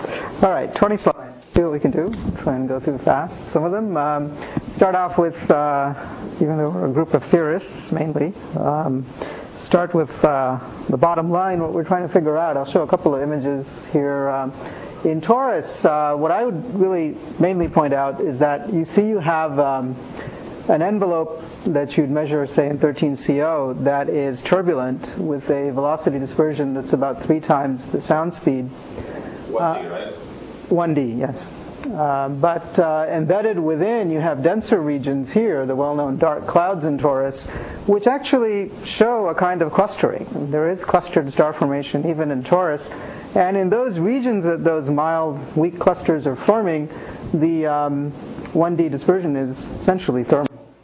All right, 20 slides. See what we can do. Try and go through fast. Some of them. Start off with, even though we're a group of theorists mainly, start with the bottom line, what we're trying to figure out. I'll show a couple of images here. In torus, what I would really mainly point out is that you see you have an envelope that you'd measure, say, in 13CO that is turbulent with a velocity dispersion that's about 3 times the sound speed. 1D, right? 1D, yes. But embedded within, you have denser regions here, the well-known dark clouds in torus, which actually show a kind of clustering. There is clustered star formation even in torus. And in those regions that those mild, weak clusters are forming, the 1D dispersion is essentially thermal.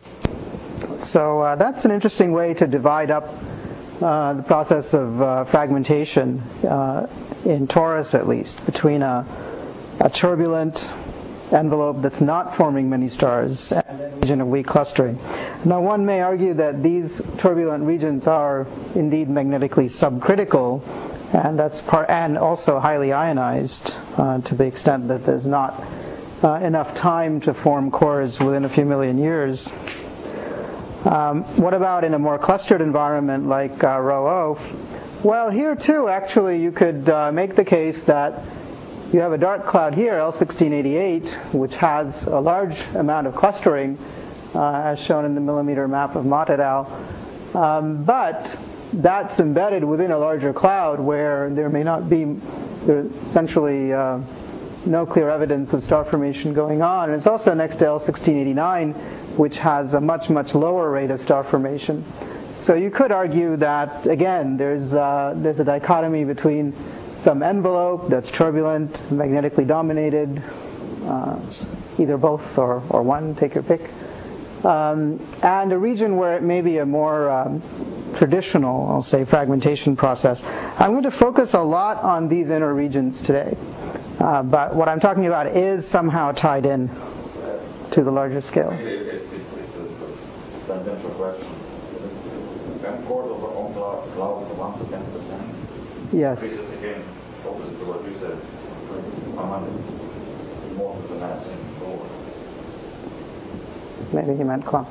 So that's an interesting way to divide up the process of fragmentation, in torus at least, between a turbulent envelope that's not forming many stars and a region of weak clustering. Now one may argue that these turbulent regions are indeed magnetically subcritical, and that's and also highly ionized to the extent that there's not enough time to form cores within a few million years. What about in a more clustered environment like rho O? Well, here too, actually, you could make the case that you have a dark cloud here, L1688, which has a large amount of clustering, as shown in the millimeter map of Mott et al. But that's embedded within a larger cloud where there may not be, there's essentially no clear evidence of star formation going on. And it's also next to L1689, which has a much, much lower rate of star formation. So you could argue that, again, there's a dichotomy between some envelope that's turbulent, magnetically dominated, either both or one, take your pick, and a region where it may be a more traditional, I'll say, fragmentation process. I'm going to focus a lot on these inner regions today, but what I'm talking about is somehow tied in to the larger scale. It's a tangential question. Can cores of our own cloud of 1 to 10%? Yes. This is again opposite to what you said. 100 more of the mass in forward. Maybe he meant clumps.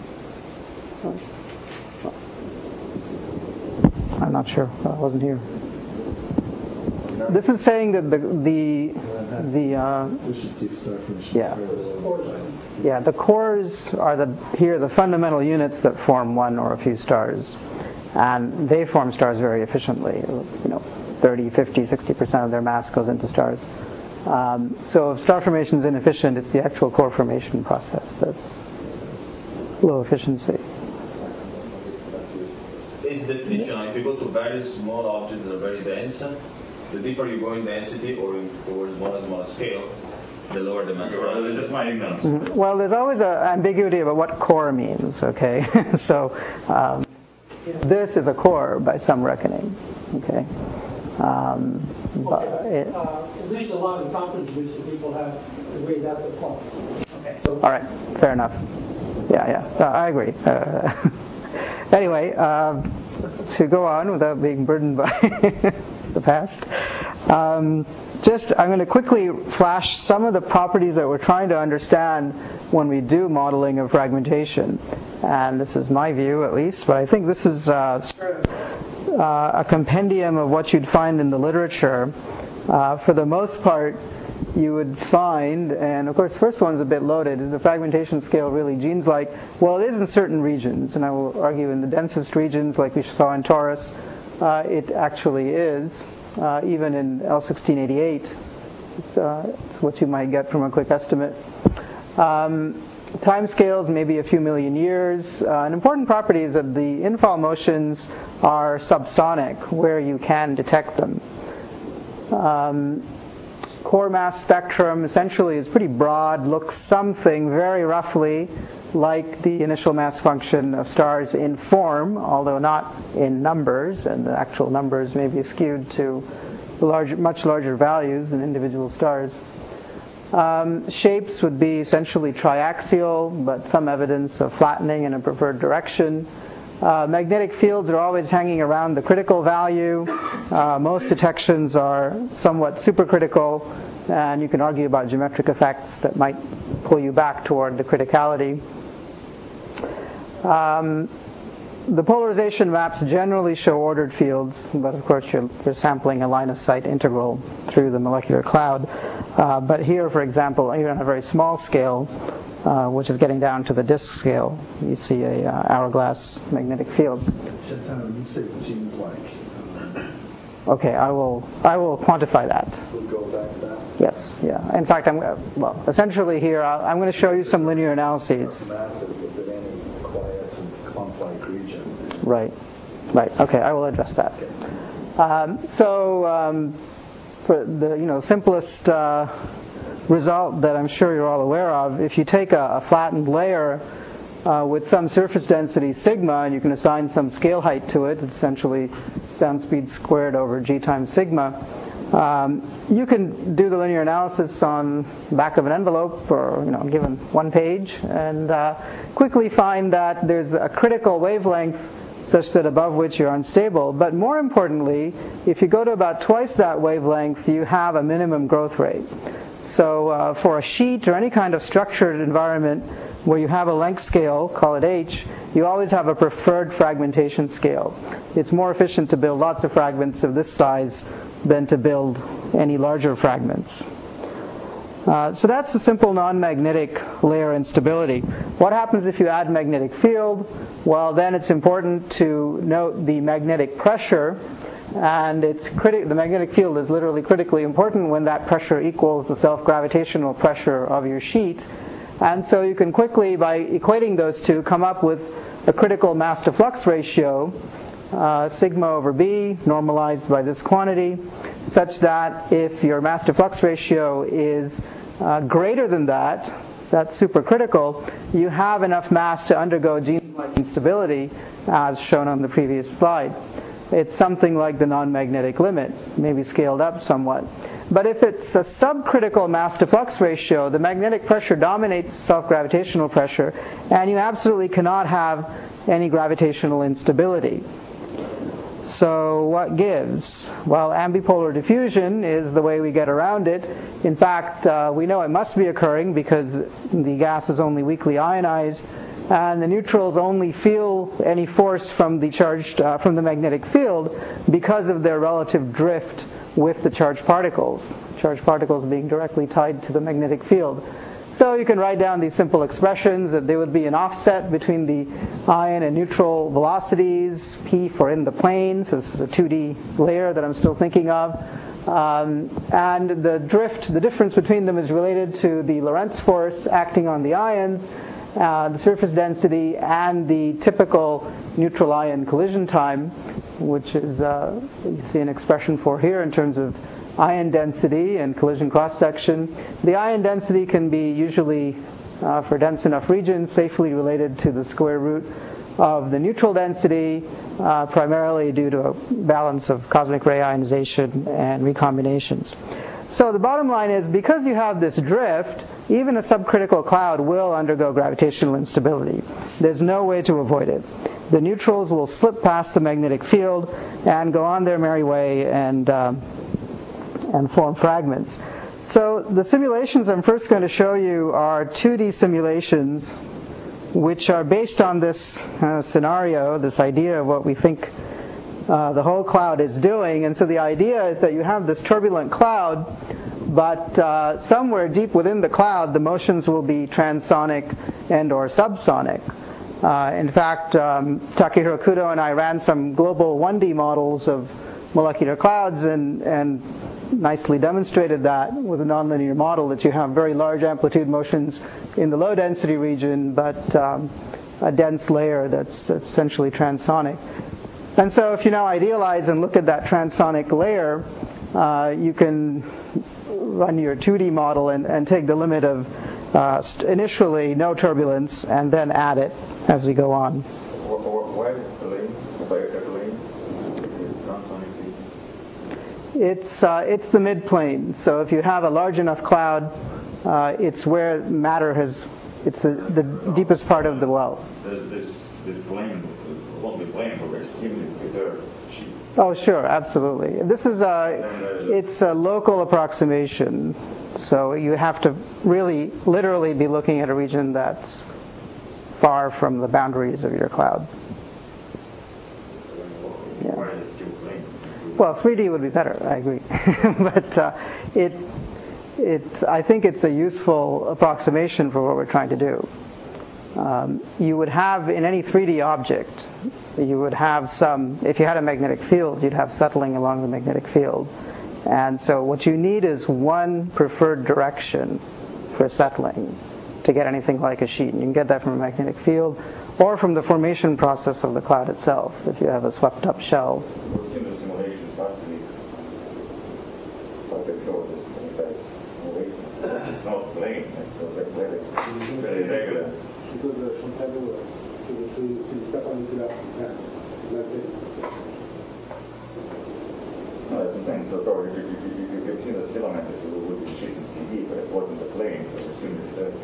I'm not sure. I wasn't here. This is saying that the efficiency of star formation. Yeah, the cores are the fundamental units that form one or a few stars, and they form stars very efficiently. 30, 50, 60% of their mass goes into stars. So if star formation is inefficient, it's the actual core formation process that's low efficiency. This definition, if you go to very small objects that are very dense, the deeper you go in density or towards smaller scale, the lower the mass. That's just my ignorance. Mm-hmm. Well, there's always an ambiguity about what core means, okay? So this is a core by some reckoning, okay? At least a lot of confidence groups that people have agreed that's the point. Okay. So. All right, fair enough. Yeah, I agree. Anyway, to go on without being burdened by the past, I'm going to quickly flash some of the properties that we're trying to understand when we do modeling of fragmentation. And this is my view, at least, but I think this is a compendium of what you'd find in the literature. For the most part, you would find, and of course the first one's a bit loaded, is the fragmentation scale really genes-like? Well, it is in certain regions, and I will argue in the densest regions, like we saw in torus, it actually is. Even in L1688, it's what you might get from a quick estimate. Time scales, maybe a few million years. An important property is that the infall motions are subsonic, where you can detect them. Core mass spectrum essentially is pretty broad, looks something very roughly like the initial mass function of stars in form, although not in numbers, and the actual numbers may be skewed to much larger values than individual stars. Shapes would be essentially triaxial, but some evidence of flattening in a preferred direction. Magnetic fields are always hanging around the critical value. Most detections are somewhat supercritical, and you can argue about geometric effects that might pull you back toward the criticality. The polarization maps generally show ordered fields, but of course you're sampling a line of sight integral through the molecular cloud. But here, for example, even on a very small scale, which is getting down to the disk scale, you see a hourglass magnetic field. You say genes like. Okay, I will quantify that. We'll go back to that. Yes, yeah. In fact, essentially here, I'm going to show you some linear analyses. Masses within any quiescent clump-like region. Right. Okay, I will address that. For the simplest result that I'm sure you're all aware of, if you take a flattened layer with some surface density sigma, and you can assign some scale height to it, it's essentially sound speed squared over g times sigma, you can do the linear analysis on the back of an envelope for given one page, and quickly find that there's a critical wavelength such that above which you're unstable. But more importantly, if you go to about twice that wavelength, you have a minimum growth rate. So for a sheet or any kind of structured environment where you have a length scale, call it h, you always have a preferred fragmentation scale. It's more efficient to build lots of fragments of this size than to build any larger fragments. So that's the simple non-magnetic layer instability. What happens if you add magnetic field? Well, then it's important to note the magnetic pressure, and the magnetic field is literally critically important when that pressure equals the self-gravitational pressure of your sheet. And so you can quickly, by equating those two, come up with a critical mass to flux ratio, sigma over b, normalized by this quantity, such that if your mass to flux ratio is greater than that, that's supercritical, you have enough mass to undergo gene-like instability, as shown on the previous slide. It's something like the non-magnetic limit, maybe scaled up somewhat. But if it's a subcritical mass to flux ratio, the magnetic pressure dominates self-gravitational pressure, and you absolutely cannot have any gravitational instability. So what gives? Well, ambipolar diffusion is the way we get around it. In fact, we know it must be occurring because the gas is only weakly ionized, and the neutrals only feel any force from the magnetic field because of their relative drift with the charged particles being directly tied to the magnetic field. So you can write down these simple expressions that there would be an offset between the ion and neutral velocities, p for in the plane, so this is a 2D layer that I'm still thinking of. And the difference between them is related to the Lorentz force acting on the ions, the surface density, and the typical neutral ion collision time, which is, you see an expression for here in terms of ion density and collision cross-section. The ion density can be usually, for dense enough regions, safely related to the square root of the neutral density, primarily due to a balance of cosmic ray ionization and recombinations. So the bottom line is, because you have this drift, even a subcritical cloud will undergo gravitational instability. There's no way to avoid it. The neutrals will slip past the magnetic field and go on their merry way and form fragments. So the simulations I'm first going to show you are 2D simulations which are based on this scenario, this idea of what we think the whole cloud is doing. And so the idea is that you have this turbulent cloud, but somewhere deep within the cloud, the motions will be transonic and or subsonic. In fact, Takehiro Kudo and I ran some global 1D models of molecular clouds and nicely demonstrated that with a nonlinear model, that you have very large amplitude motions in the low density region, but a dense layer that's essentially transonic. And so if you now idealize and look at that transonic layer, you can run your 2D model and take the limit of initially no turbulence and then add it as we go on. Why the lane? It's the midplane. So if you have a large enough cloud, it's where matter it's the deepest part of the well. This plane, what plane for extremely perturbed sheet. Oh, sure, absolutely. This is it's a local approximation, so you have to really, literally be looking at a region that's far from the boundaries of your cloud. Yeah. Well, 3D would be better, I agree. But I think it's a useful approximation for what we're trying to do. You would have, in any 3D object, you would have some, if you had a magnetic field, you'd have settling along the magnetic field. And so what you need is one preferred direction for settling to get anything like a sheet. And you can get that from a magnetic field or from the formation process of the cloud itself, if you have a swept up shell. It's not playing, so they're very regular. Because the Chantal, c'est perpendiculaire. No, that's what I'm saying. So if you've seen the filament, it would be sheet in CD, but it wasn't the plane, so I assume it's there.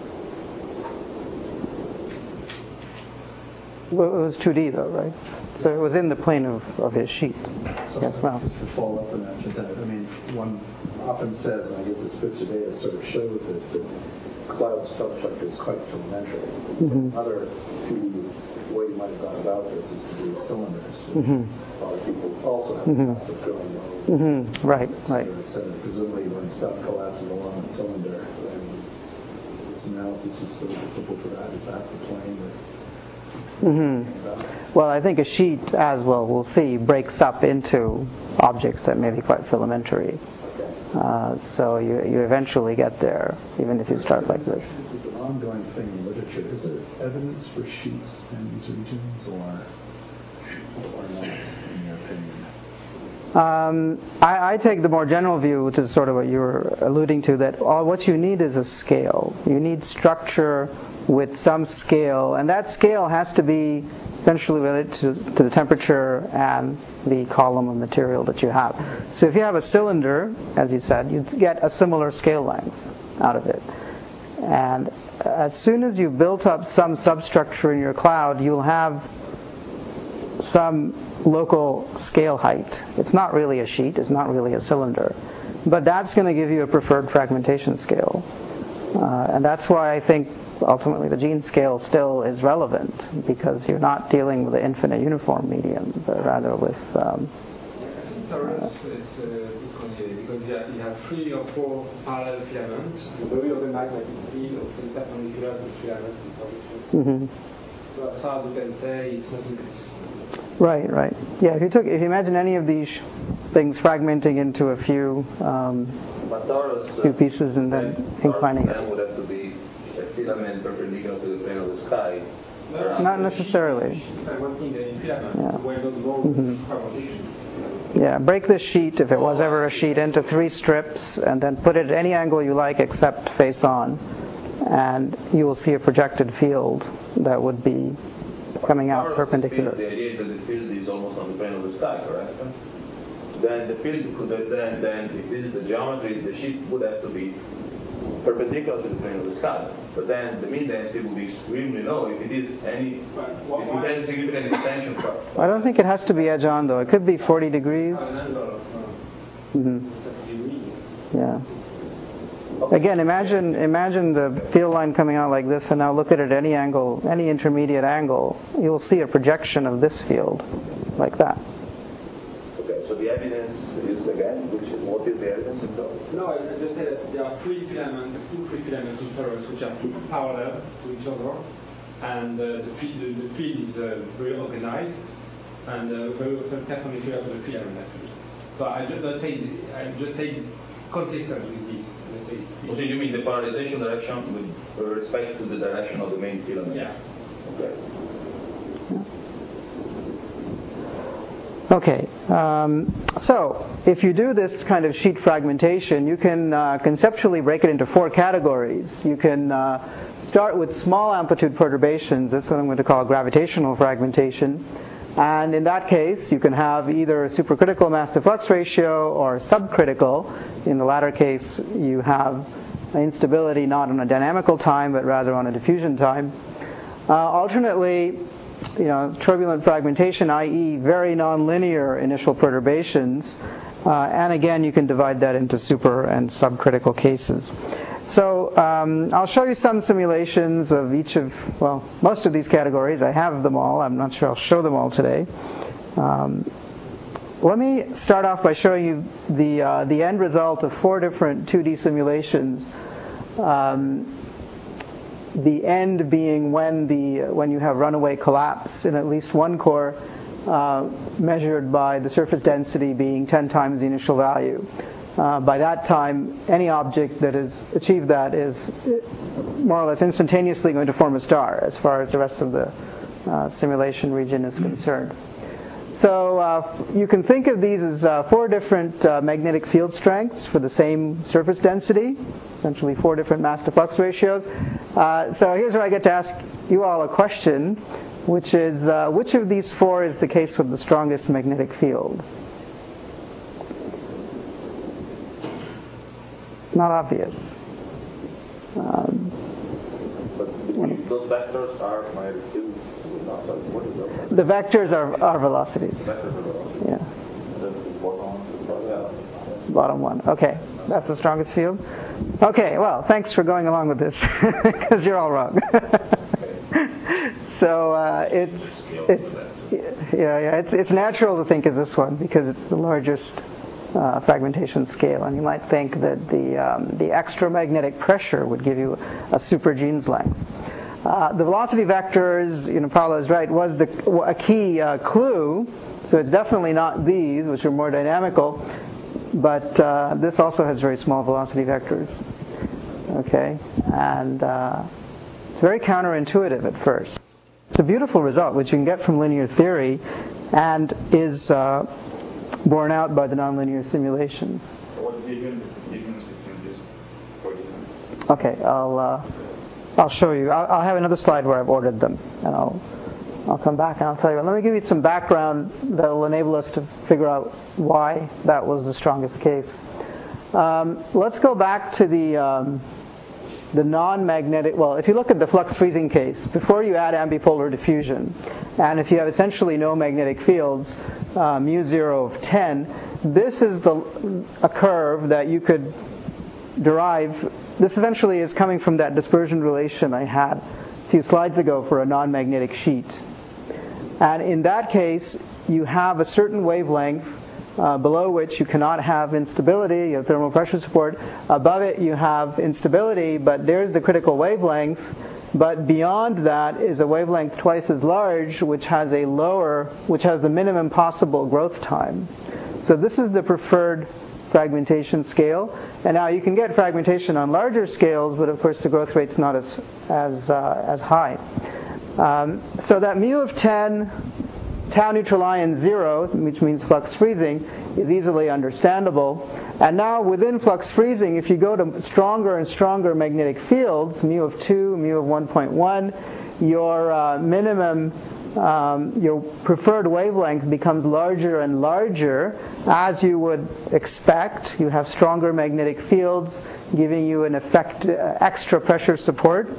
Well, it was 2D though, right? So it was in the plane of his sheet. So yes, well. Just to follow up on that, I mean, one often says, and I guess the Spitzer data sort of shows this, that cloud structure is quite filamentary. Mm-hmm. Another 2D way you might have gone about this is to do cylinders. Mm-hmm. A lot of people also have Mm-hmm. lots of drilling mode. Mm-hmm. Right, right. Presumably when stuff collapses along a cylinder, then this analysis is still applicable for that. Is that the plane that... Mm-hmm. Well, I think a sheet, as well, we'll see, breaks up into objects that may be quite filamentary. So you eventually get there, even if you start like this. This is an ongoing thing in literature. Is there evidence for sheets in these regions, or not, in your opinion? I take the more general view, which is sort of what you were alluding to, that what you need is a scale. You need structure with some scale, and that scale has to be essentially related to the temperature and the column of material that you have. So if you have a cylinder, as you said, you get a similar scale length out of it. And as soon as you've built up some substructure in your cloud, you'll have some local scale height. It's not really a sheet, it's not really a cylinder, but that's going to give you a preferred fragmentation scale. And that's why I think ultimately the gene scale still is relevant, because you're not dealing with an infinite uniform medium, but rather with... Torus, it's because you have 3 or 4 parallel filaments, very of the magnetic field of the perpendicular to the filaments in position. Mm-hmm. So as far as you can say, it's not inconsistent. Right, right. Yeah, if you imagine any of these things fragmenting into a few pieces and then inclining. Then would have to be a filament perpendicular to the plane of the sky. Not necessarily. Yeah, break this sheet, if it was ever a sheet, into 3 strips, and then put it at any angle you like except face on, and you will see a projected field that would be coming out perpendicular. The idea is that the field is almost on the plane of the sky, correct? Then the field could then if this is the geometry, the sheet would have to be perpendicular to the plane of the sky. But then the mean density will be extremely low if it is if it has a significant extension. I don't think it has to be edge on though. It could be 40 degrees. Mm-hmm. Yeah. Again, imagine the field line coming out like this, and now look at it at any angle, any intermediate angle. You'll see a projection of this field, like that. Okay, so the evidence is again, what is the evidence? No, I just said that there are 3 filaments in torus which are parallel to each other, and the field is very organized and very often perpendicular to the filament actually. So I just say it's consistent with this. So you mean the polarization direction with respect to the direction of the main filament? Yeah. Okay. Okay, so if you do this kind of sheet fragmentation, you can conceptually break it into 4 categories. You can start with small amplitude perturbations. That's what I'm going to call gravitational fragmentation. And in that case, you can have either a supercritical mass-to-flux ratio or subcritical. In the latter case, you have instability not on a dynamical time, but rather on a diffusion time. Alternately, turbulent fragmentation, i.e. very nonlinear initial perturbations. And again, you can divide that into super and subcritical cases. So I'll show you some simulations of most of these categories. I have them all. I'm not sure I'll show them all today. Let me start off by showing you the end result of 4 different 2D simulations. The end being when you have runaway collapse in at least one core, measured by the surface density being 10 times the initial value. By that time, any object that has achieved that is more or less instantaneously going to form a star, as far as the rest of the simulation region is concerned. So you can think of these as 4 different magnetic field strengths for the same surface density, essentially 4 different mass to flux ratios. So here's where I get to ask you all a question, which is, which of these 4 is the case with the strongest magnetic field? Not obvious. Those vectors are magnetic fields. What is that? The vectors are velocities. Vectors are velocities. Yeah. The Bottom one. Okay. That's the strongest field? Okay, well, thanks for going along with this, because you're all wrong. So it's natural to think of this one because it's the largest fragmentation scale, and you might think that the extra magnetic pressure would give you a super Jeans length. The velocity vectors, Paolo is right, was a key clue. So it's definitely not these, which are more dynamical, but this also has very small velocity vectors. Okay, and it's very counterintuitive at first. It's a beautiful result, which you can get from linear theory, and is borne out by the nonlinear simulations. So what is the difference between these 4 different? Okay, I'll show you. I'll have another slide where I've ordered them, and I'll come back and I'll tell you. Let me give you some background that will enable us to figure out why that was the strongest case. Let's go back to the non-magnetic. Well, if you look at the flux freezing case, before you add ambipolar diffusion, and if you have essentially no magnetic fields, mu0 of 10, this is a curve that you could derive. This essentially is coming from that dispersion relation I had a few slides ago for a non-magnetic sheet. And in that case, you have a certain wavelength below which you cannot have instability, you have thermal pressure support. Above it you have instability, but there's the critical wavelength. But beyond that is a wavelength twice as large, which has the minimum possible growth time. So this is the preferred fragmentation scale. And now you can get fragmentation on larger scales, but of course the growth rate's not as high. So that mu of 10, tau neutral ion 0, which means flux freezing, is easily understandable. And now within flux freezing, if you go to stronger and stronger magnetic fields, mu of 2, mu of 1.1, your minimum, your preferred wavelength becomes larger and larger, as you would expect. You have stronger magnetic fields giving you an extra pressure support.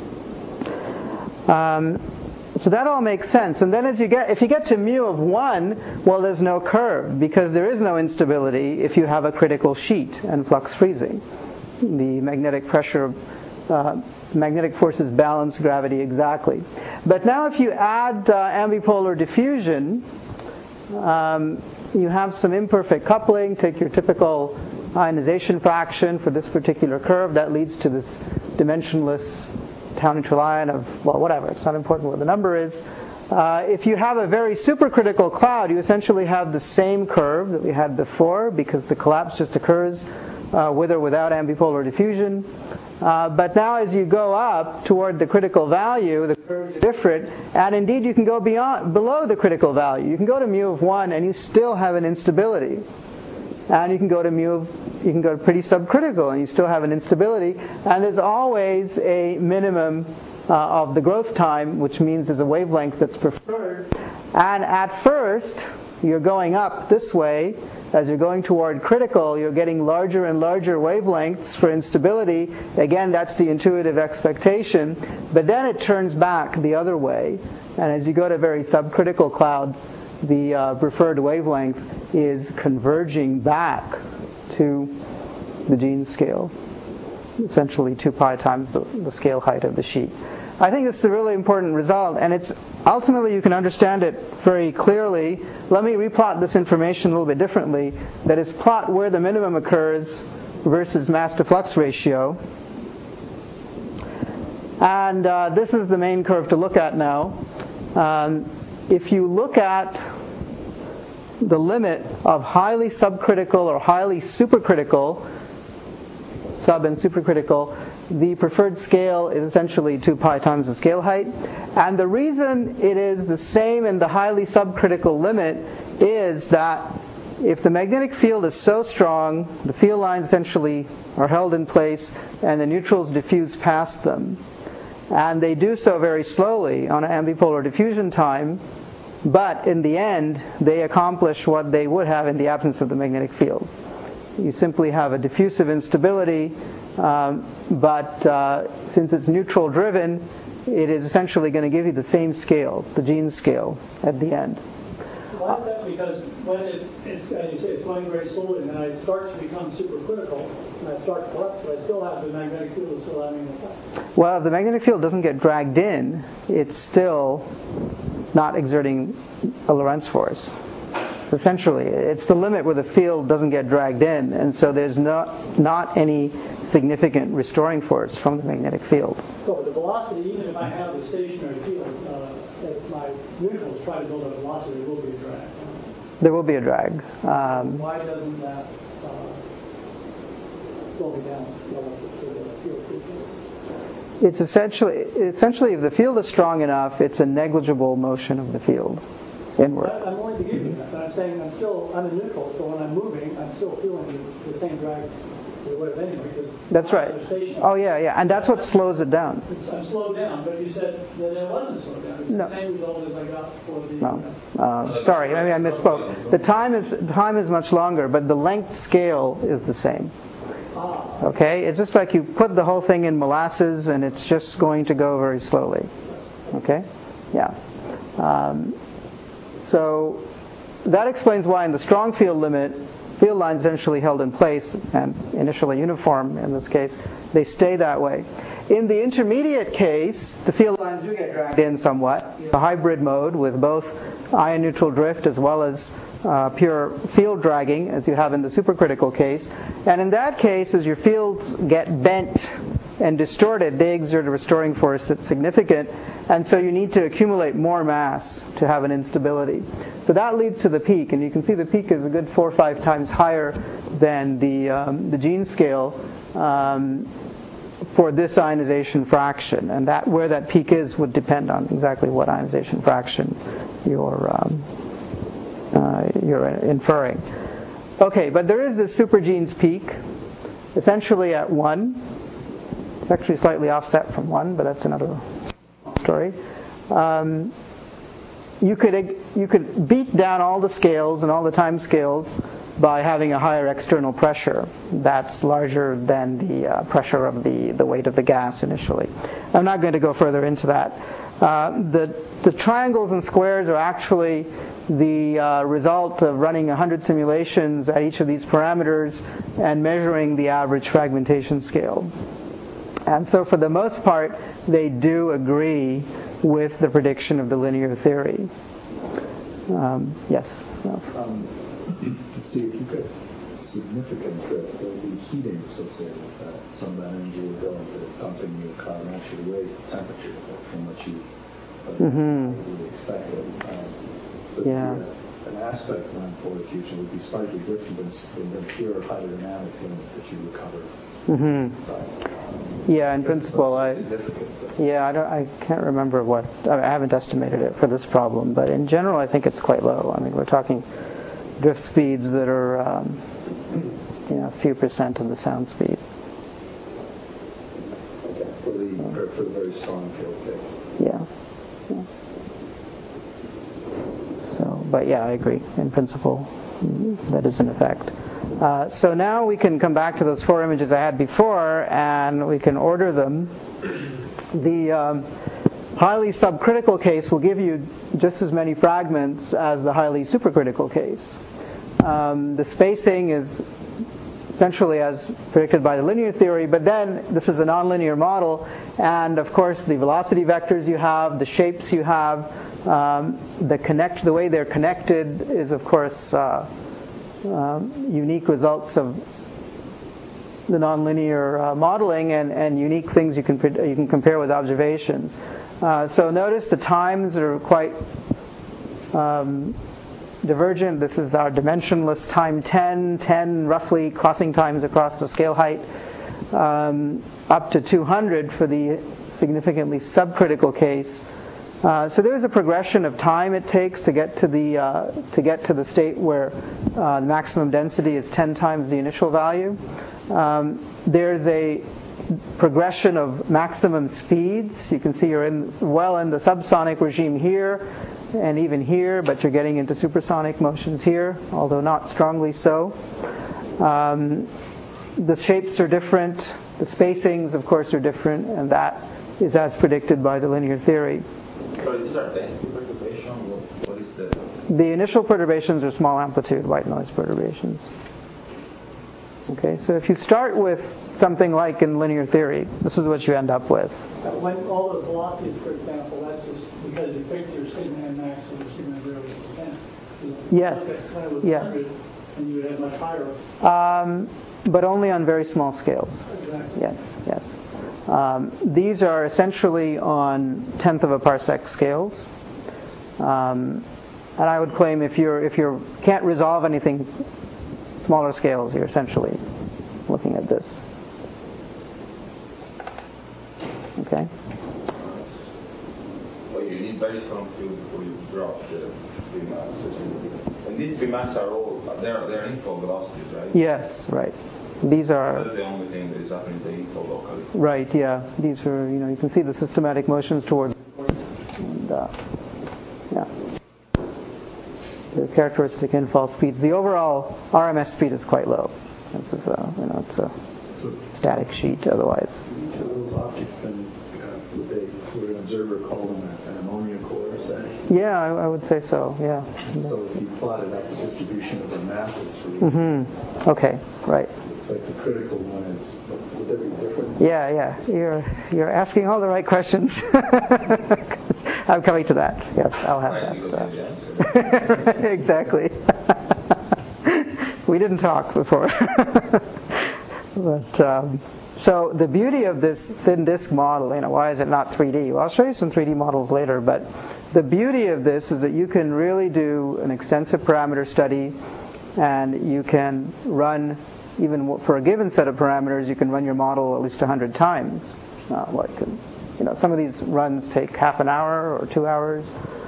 So that all makes sense. And then if you get to mu of 1, well, there's no curve, because there is no instability if you have a critical sheet and flux freezing. The magnetic pressure, magnetic forces balance gravity exactly. But now if you add ambipolar diffusion, you have some imperfect coupling. Take your typical ionization fraction for this particular curve. That leads to this dimensionless tau neutral ion of, well, whatever. It's not important what the number is. If you have a very supercritical cloud, you essentially have the same curve that we had before, because the collapse just occurs with or without ambipolar diffusion. But now as you go up toward the critical value, the curves are different, and indeed you can go below the critical value. You can go to mu of 1 and you still have an instability. And you can go to pretty subcritical and you still have an instability. And there's always a minimum of the growth time, which means there's a wavelength that's preferred. And at first, you're going up this way. As you're going toward critical, you're getting larger and larger wavelengths for instability. Again, that's the intuitive expectation. But then it turns back the other way. And as you go to very subcritical clouds, the preferred wavelength is converging back to the gene scale, essentially 2 pi times the scale height of the sheet. I think it's a really important result, and it's ultimately you can understand it very clearly. Let me replot this information a little bit differently. That is, plot where the minimum occurs versus mass to flux ratio. And this is the main curve to look at now. If you look at the limit of highly subcritical or highly supercritical, sub and supercritical, the preferred scale is essentially 2 pi times the scale height. And the reason it is the same in the highly subcritical limit is that if the magnetic field is so strong, the field lines essentially are held in place and the neutrals diffuse past them. And they do so very slowly on an ambipolar diffusion time, but in the end, they accomplish what they would have in the absence of the magnetic field. You simply have a diffusive instability, but since it's neutral driven, it is essentially going to give you the same scale, the gene scale, at the end. Why is that? Because when it's, as you say, it's going very slowly, and then it starts to become supercritical, and I start to collapse, but I still have the magnetic field still having an effect. Well, if the magnetic field doesn't get dragged in, it's still not exerting a Lorentz force. Essentially, it's the limit where the field doesn't get dragged in, and so there's not any significant restoring force from the magnetic field. So the velocity, even if I have the stationary field, if my neutrals try to build a velocity, there will be a drag. There will be a drag. Why doesn't that slow me down relative to the field? It's essentially if the field is strong enough, it's a negligible motion of the field inward. I'm only beginning that, but I'm saying I'm in neutral, so when I'm moving, I'm still feeling the same drag the way anyway. That's right. Oh yeah, and that's what slows it down. I'm slowed down, but you said that it wasn't slowed down. It's the same result as I got for the. No, sorry, maybe I misspoke. The time is much longer, but the length scale is the same. Okay, it's just like you put the whole thing in molasses, and it's just going to go very slowly. Okay, yeah. So that explains why in the strong field limit, field lines essentially held in place and initially uniform in this case, they stay that way. In the intermediate case, the field lines do get dragged in somewhat. A hybrid mode with both ion neutral drift as well as pure field dragging, as you have in the supercritical case. And in that case, as your fields get bent and distorted, they exert a restoring force that's significant, and so you need to accumulate more mass to have an instability. So that leads to the peak, and you can see the peak is a good 4 or 5 times higher than the gene scale for this ionization fraction, and that where that peak is would depend on exactly what ionization fraction you're inferring. Okay, but there is this supergene's peak, essentially at 1. It's actually slightly offset from 1, but that's another story. You could beat down all the scales and all the time scales by having a higher external pressure that's larger than the pressure of the weight of the gas initially. I'm not going to go further into that. The triangles and squares are actually the result of running 100 simulations at each of these parameters and measuring the average fragmentation scale. And so for the most part, they do agree with the prediction of the linear theory. Yes? Let's see, if you get significant drift, there will be heating associated with that. Some of that energy will go into dumping in the car and actually raise the temperature from what you would expect. So an aspect of non-polar diffusion would be slightly different than the pure hydrodynamic limit that you recover. Yeah, in principle, I can't remember I haven't estimated it for this problem, but in general, I think it's quite low. I mean, we're talking drift speeds that are, a few percent of the sound speed. Okay, for the very strong field case. Yeah. So, but yeah, I agree. In principle, that is an effect. So now we can come back to those 4 images I had before, and we can order them. highly subcritical case will give you just as many fragments as the highly supercritical case. The spacing is essentially as predicted by the linear theory, but then this is a nonlinear model, and of course the velocity vectors you have, the shapes you have, the way they're connected is of course unique results of the nonlinear modeling and unique things you can compare with observations. So notice the times are quite divergent. This is our dimensionless time 10 roughly crossing times across the scale height, up to 200 for the significantly subcritical case. So there's a progression of time it takes to get to the state where the maximum density is 10 times the initial value. There's a progression of maximum speeds. You can see you're well in the subsonic regime here and even here, but you're getting into supersonic motions here, although not strongly so. The shapes are different. The spacings, of course, are different, and that is as predicted by the linear theory. So these are density perturbation. What is the? The initial perturbations are small amplitude white noise perturbations. Okay, so if you start with something like in linear theory, this is what you end up with. When all those velocities, for example, that's just because you picked your sigma n max and your sigma 0 is 10. Yes. When it was Yes. 100, and you would have much higher. But only on very small scales. Exactly. Yes. These are essentially on tenth of a parsec scales. And I would claim if you can't resolve anything smaller scales, you're essentially looking at this. Okay. Well, you need very strong field before you drop the Vmax. And these Vmax are all they're inflow velocities, right? Yes, right. These are. That's the only thing that is happening to the inflow locally. Right. Yeah. These are. You can see the systematic motions towards. And, yeah. The characteristic infall speeds. The overall RMS speed is quite low. This is it's a static sheet otherwise. Each of those objects then would an observer call them an ammonia core, say? Yeah, I would say so. Yeah. So if you plotted out the distribution of the masses for each, Mm-hmm. Okay. Right. looks like the critical one is. Would there be a difference? Yeah. You're asking all the right questions. I'm coming to that. Yes, I'll have that. Exactly. We didn't talk before. But so the beauty of this thin disk model, why is it not 3D? Well, I'll show you some 3D models later, but the beauty of this is that you can really do an extensive parameter study, and you can run, even for a given set of parameters, you can run your model at least 100 times. Some of these runs take half an hour or 2 hours.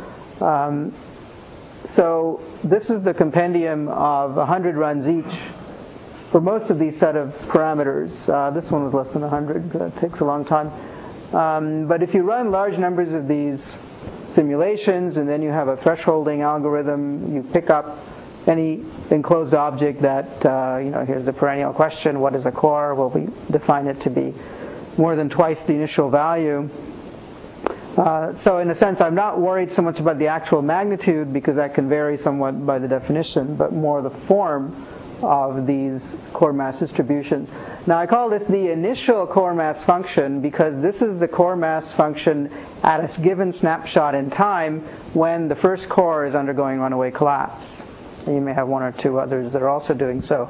So this is the compendium of 100 runs each for most of these set of parameters. This one was less than 100. It takes a long time. But if you run large numbers of these simulations, and then you have a thresholding algorithm, you pick up any enclosed object that, here's the perennial question, what is a core? Well, we define it to be more than twice the initial value. So in a sense, I'm not worried so much about the actual magnitude, because that can vary somewhat by the definition, but more the form of these core mass distributions. Now I call this the initial core mass function, because this is the core mass function at a given snapshot in time when the first core is undergoing runaway collapse. And you may have one or two others that are also doing so.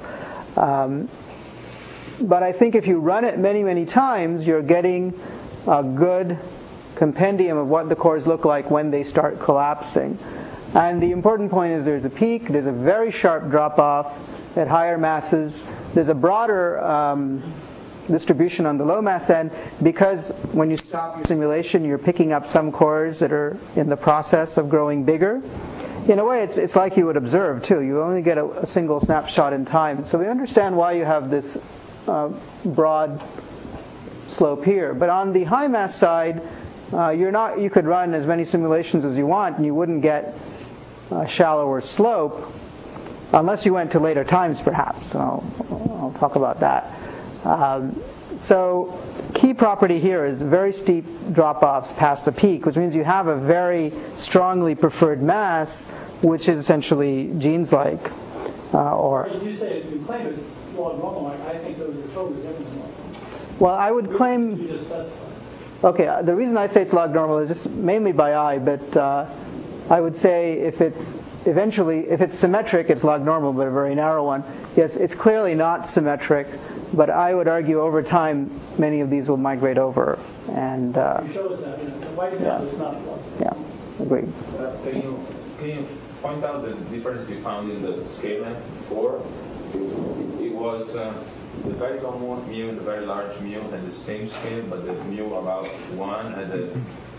But I think if you run it many, many times, you're getting a good compendium of what the cores look like when they start collapsing. And the important point is there's a peak, there's a very sharp drop-off at higher masses. There's a broader distribution on the low mass end, because when you stop your simulation, you're picking up some cores that are in the process of growing bigger. In a way, it's like you would observe, too. You only get a single snapshot in time. So we understand why you have this broad slope here. But on the high mass side, you could run as many simulations as you want, and you wouldn't get a shallower slope unless you went to later times, perhaps. I'll talk about that. So key property here is very steep drop-offs past the peak, which means you have a very strongly preferred mass, which is essentially Jeans-like. You say you claim it's log normal. I think those are totally different than log normal. Well, I would claim. You just specify. Okay, the reason I say it's log normal is just mainly by eye, but I would say if it's symmetric, it's log normal, but a very narrow one. Yes, it's clearly not symmetric, but I would argue over time many of these will migrate over. And you show us that. The white map is not log. Yeah, agreed. Can you point out the difference you found in the scale length before? It was the very common mu and the very large mu had the same scale, but the mu about 1 had the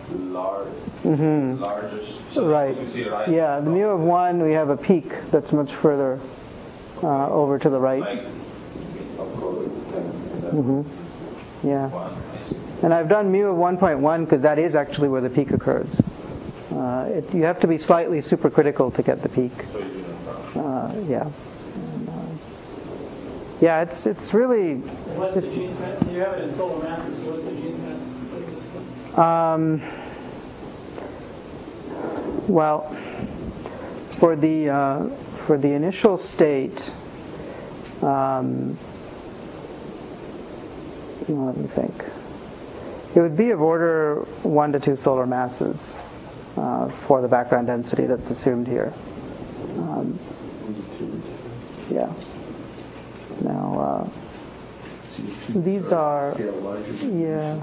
largest. So right. You see, right. Yeah, the mu of 1, we have a peak that's much further over to the right. Like, Yeah. And I've done mu of 1.1 because that is actually where the peak occurs. You have to be slightly supercritical to get the peak. Yeah. Yeah, it's really. What's the Jeans mass? You have it in solar masses. What's the Jeans mass? Well, for the initial state, let me think. It would be of order 1 to 2 solar masses for the background density that's assumed here. Yeah. Now, these are, yeah.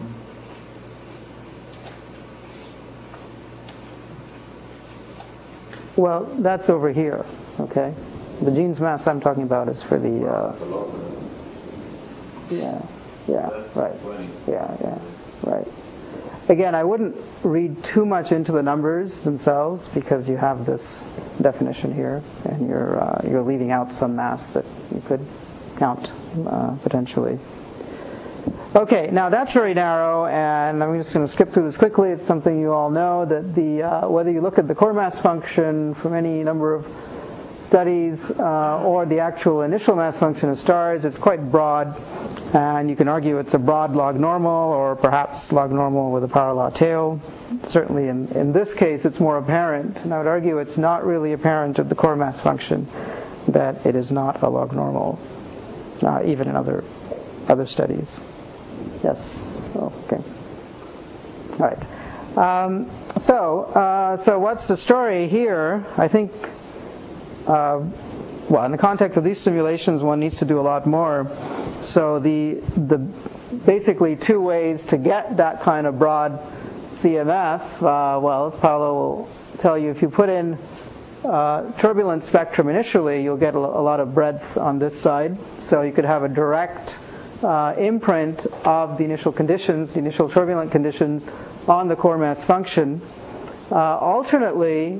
Well, that's over here, okay? The Jeans mass I'm talking about is for the, right. Again, I wouldn't read too much into the numbers themselves because you have this definition here, and you're leaving out some mass that you could count potentially. Okay, now that's very narrow, and I'm just going to skip through this quickly. It's something you all know, that whether you look at the core mass function from any number of studies or the actual initial mass function of stars, it's quite broad, and you can argue it's a broad log normal or perhaps log normal with a power law tail. Certainly in this case it's more apparent, and I would argue it's not really apparent of the core mass function that it is not a log normal, even in other studies. Yes. Oh, okay. All right. So what's the story here? I think, well, in the context of these simulations, one needs to do a lot more. So the basically 2 ways to get that kind of broad CMF, well, as Paolo will tell you, if you put in turbulent spectrum initially, you'll get a lot of breadth on this side. So you could have a direct imprint of the initial conditions, the initial turbulent conditions, on the core mass function. Alternately,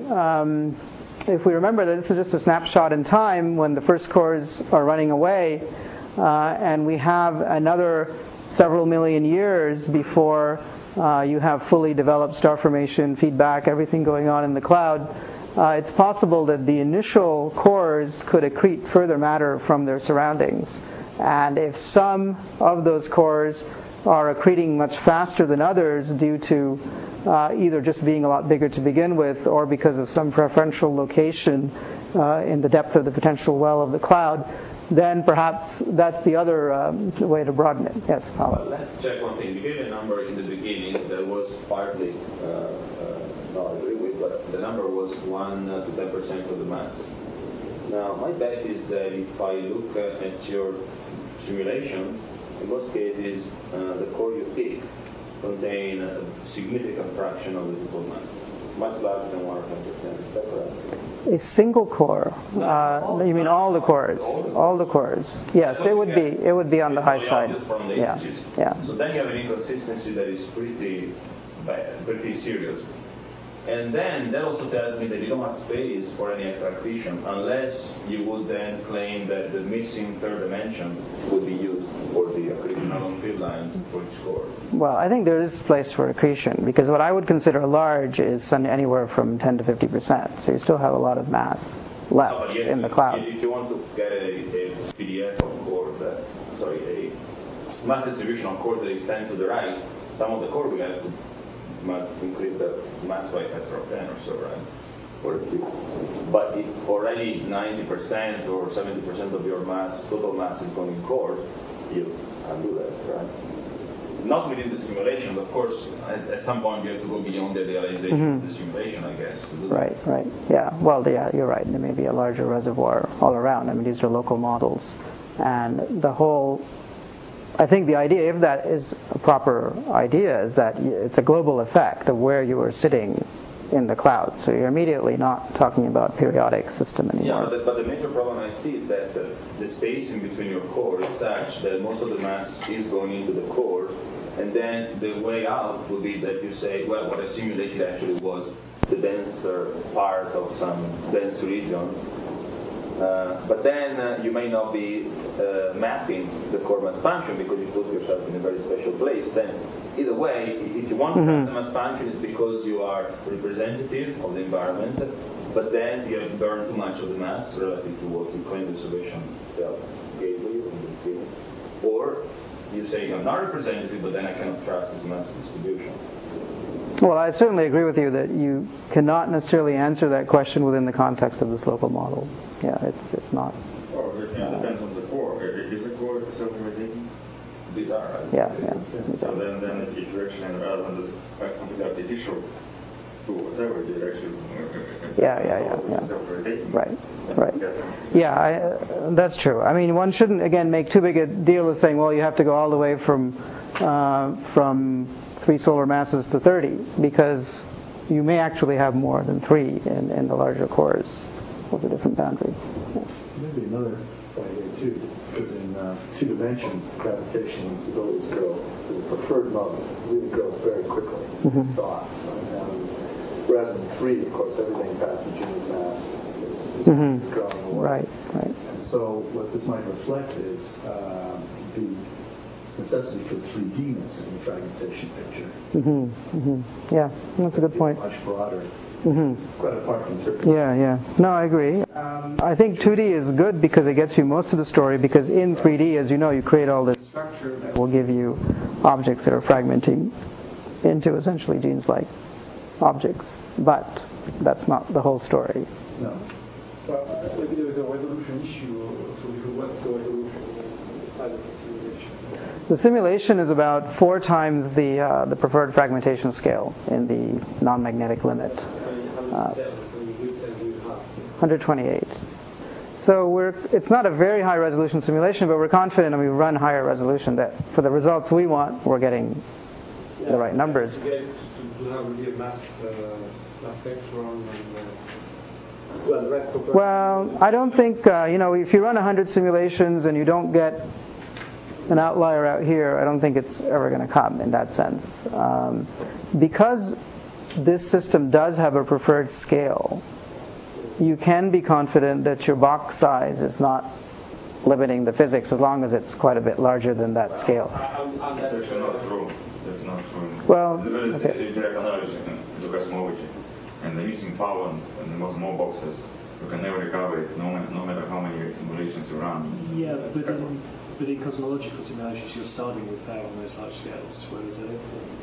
if we remember that this is just a snapshot in time when the first cores are running away, and we have another several million years before you have fully developed star formation, feedback, everything going on in the cloud, it's possible that the initial cores could accrete further matter from their surroundings. And if some of those cores are accreting much faster than others due to either just being a lot bigger to begin with or because of some preferential location in the depth of the potential well of the cloud, then perhaps that's the other way to broaden it. Yes, Paolo. Let's check one thing. You gave a number in the beginning that was partly not agree with, but the number was 1 to 10% of the mass. Now, my bet is that if I look at your simulation, in most cases, the core you pick contain a significant fraction of the total mass, much larger than 1 or 10%. Is that correct? A single core? You mean all the cores? All the cores. Yes, it would be on the high side. Yeah. So then you have an inconsistency that is pretty bad, pretty serious. And then that also tells me that you don't have space for any extra accretion unless you would then claim that the missing third dimension would be used for the accretion along field lines for each core. Well, I think there is place for accretion because what I would consider large is anywhere from 10 to 50%. So you still have a lot of mass left in the cloud. If you want to get a PDF of core, mass distribution on cores that extends to the right, some of the core will have to increase the mass by a factor of 10 or so, right? But if already 90% or 70% of your mass, total mass is going in core, you can do that, right? Not within the simulation, of course. At some point, you have to go beyond the realization of the simulation, I guess. To do Right. Yeah. Well, yeah, you're right. There may be a larger reservoir all around. I mean, these are local models, and I think the idea, if that is a proper idea, is that it's a global effect of where you are sitting in the cloud. So you're immediately not talking about periodic system anymore. Yeah, but the major problem I see is that the spacing between your core is such that most of the mass is going into the core, and then the way out would be that you say, well, what I simulated actually was the denser part of some dense region. But then you may not be mapping the core mass function because you put yourself in a very special place. Then either way, if you want to map the mass function, it's because you are representative of the environment, but then you have burned too much of the mass relative to what you claim the observation gave you. Or you say I'm not representative, but then I cannot trust this mass distribution. Well, I certainly agree with you that you cannot necessarily answer that question within the context of this local model. Yeah, it's not. Well, it depends on the core. Is the core self-replicating? These are, right? Yeah. So then if you actually rather than this completely artificial to whatever, you actually Yeah. self-replicating. Right. Yeah, that's true. I mean, one shouldn't, again, make too big a deal of saying, well, you have to go all the way from 3 solar masses to 30, because you may actually have more than 3 in the larger cores with a different boundary. Yeah. Maybe another point here too, because in 2 dimensions, the gravitational instabilities grow. The preferred mode really grows very quickly. Whereas in 3, of course, everything past the Juno's mass is growing away. Right. And so what this might reflect is the necessity for 3Dness in the fragmentation picture. Yeah, that's a good point. Much broader. Quite apart from 3D. Yeah. No, I agree. I think 2D is good because it gets you most of the story, because in 3D, as you know, you create all this structure that will give you objects that are fragmenting into essentially genes-like objects. But that's not the whole story. No. Well, maybe there is a resolution issue, so what's the resolution? The simulation is about 4 times the preferred fragmentation scale in the non-magnetic limit. 128. So it's not a very high resolution simulation, but we're confident, and we run higher resolution, that for the results we want, we're getting the right numbers. To have really a mass spectrum and Well, I don't think, if you run 100 simulations and you don't get an outlier out here, I don't think it's ever going to come in that sense. Because this system does have a preferred scale, you can be confident that your box size is not limiting the physics as long as it's quite a bit larger than that scale. That's actually not true. That's not true. Well, It's a direct analogy to cosmology. And the missing power in the most small boxes, you can never recover it, no matter how many simulations you run. Yeah, but in cosmological simulations, you're starting with power on those large scales, whereas That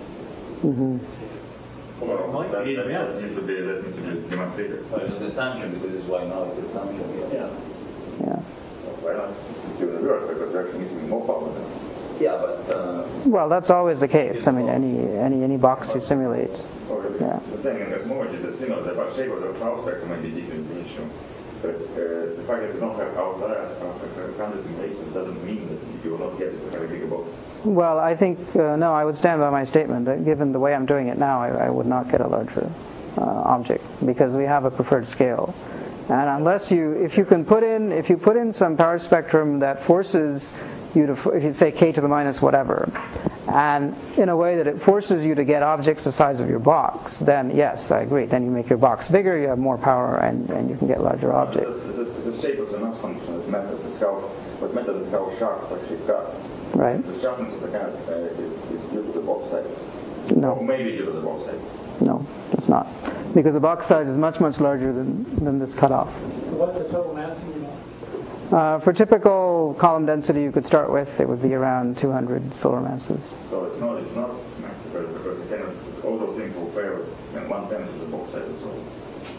needs to be demonstrated. Well, it's an assumption, because it's why now it's an assumption. Yeah. Why not? Give it a work, because they're actually missing more power than. Yeah, but well, that's always the case. I mean, any box you simulate. Yeah. The thing in cosmology is similar. The shape of the power spectrum might be different in issue. But the fact that you don't have outliers after 100 simulations doesn't mean that you will not get to have a bigger box. Well, I think, no, I would stand by my statement that given the way I'm doing it now, I would not get a larger object, because we have a preferred scale. And unless if you put in some power spectrum that forces you to, if you say k to the minus whatever, and in a way that it forces you to get objects the size of your box, then yes, I agree. Then you make your box bigger, you have more power, and you can get larger objects. The shape of the mass function that matters. What matters is how sharp it's actually cut. Right. The sharpness of the cut is due to the box size. No. Or maybe due to the box size. No, it's not. Because the box size is much, much larger than this cutoff. What's the total mass in your box? For typical column density you could start with, it would be around 200 solar masses. So it's not because all those things will fail in 1/10 of the box size and so on.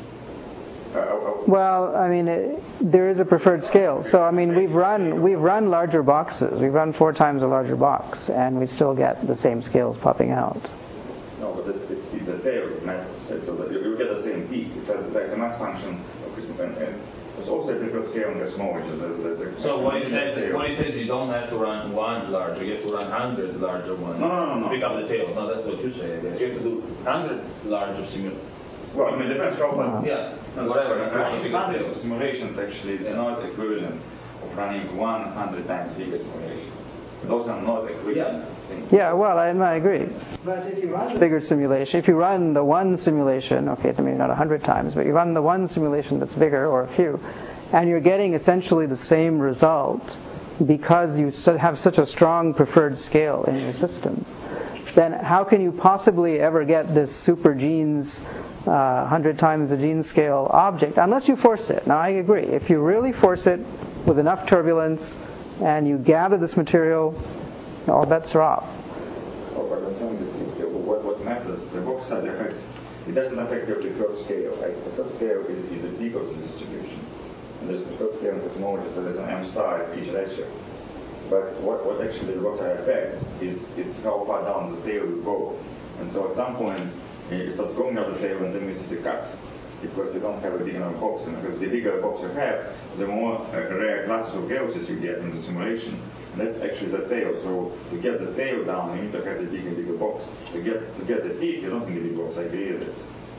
Well, I mean, there is a preferred scale. So, I mean, we've run larger boxes. We've run 4 times a larger box, and we still get the same scales popping out. No, but it's a failed math, so that you get the same peak. It's a mass function of and there's also a preferred scale on the small, which is so what he says you don't have to run one larger, you have to run 100 larger ones. No. Pick up the tail. No, that's what you say. You have to do 100 larger simulations. Well, I mean, it depends how much. Yeah, whatever. Hundreds of simulations actually is not equivalent of running 100 times bigger simulation. Those are not equivalent things. Yeah, well, I agree. But if you run the bigger simulation, if you run the one simulation, okay, maybe not 100 times, but you run the one simulation that's bigger, or a few, and you're getting essentially the same result because you have such a strong preferred scale in your system, then how can you possibly ever get this super genes 100 times the gene scale object unless you force it? Now, I agree. If you really force it with enough turbulence and you gather this material, all bets are off. Oh, but I'm saying that what matters, the box size affects, it doesn't affect the preferred scale. Right? The preferred scale is the peak of the distribution. And there's the preferred scale in cosmology, so there's an M star at each ratio. But what actually the box size affects is how far down the tail you go. And so at some point, you start going out the tail and then you see the cut. Because you don't have a big enough box. And because the bigger the box you have, the more rare classes of galaxies you get in the simulation. And that's actually the tail. So to get the tail down, you need to have the bigger box. To get the peak, you don't need a big box. I agree with it.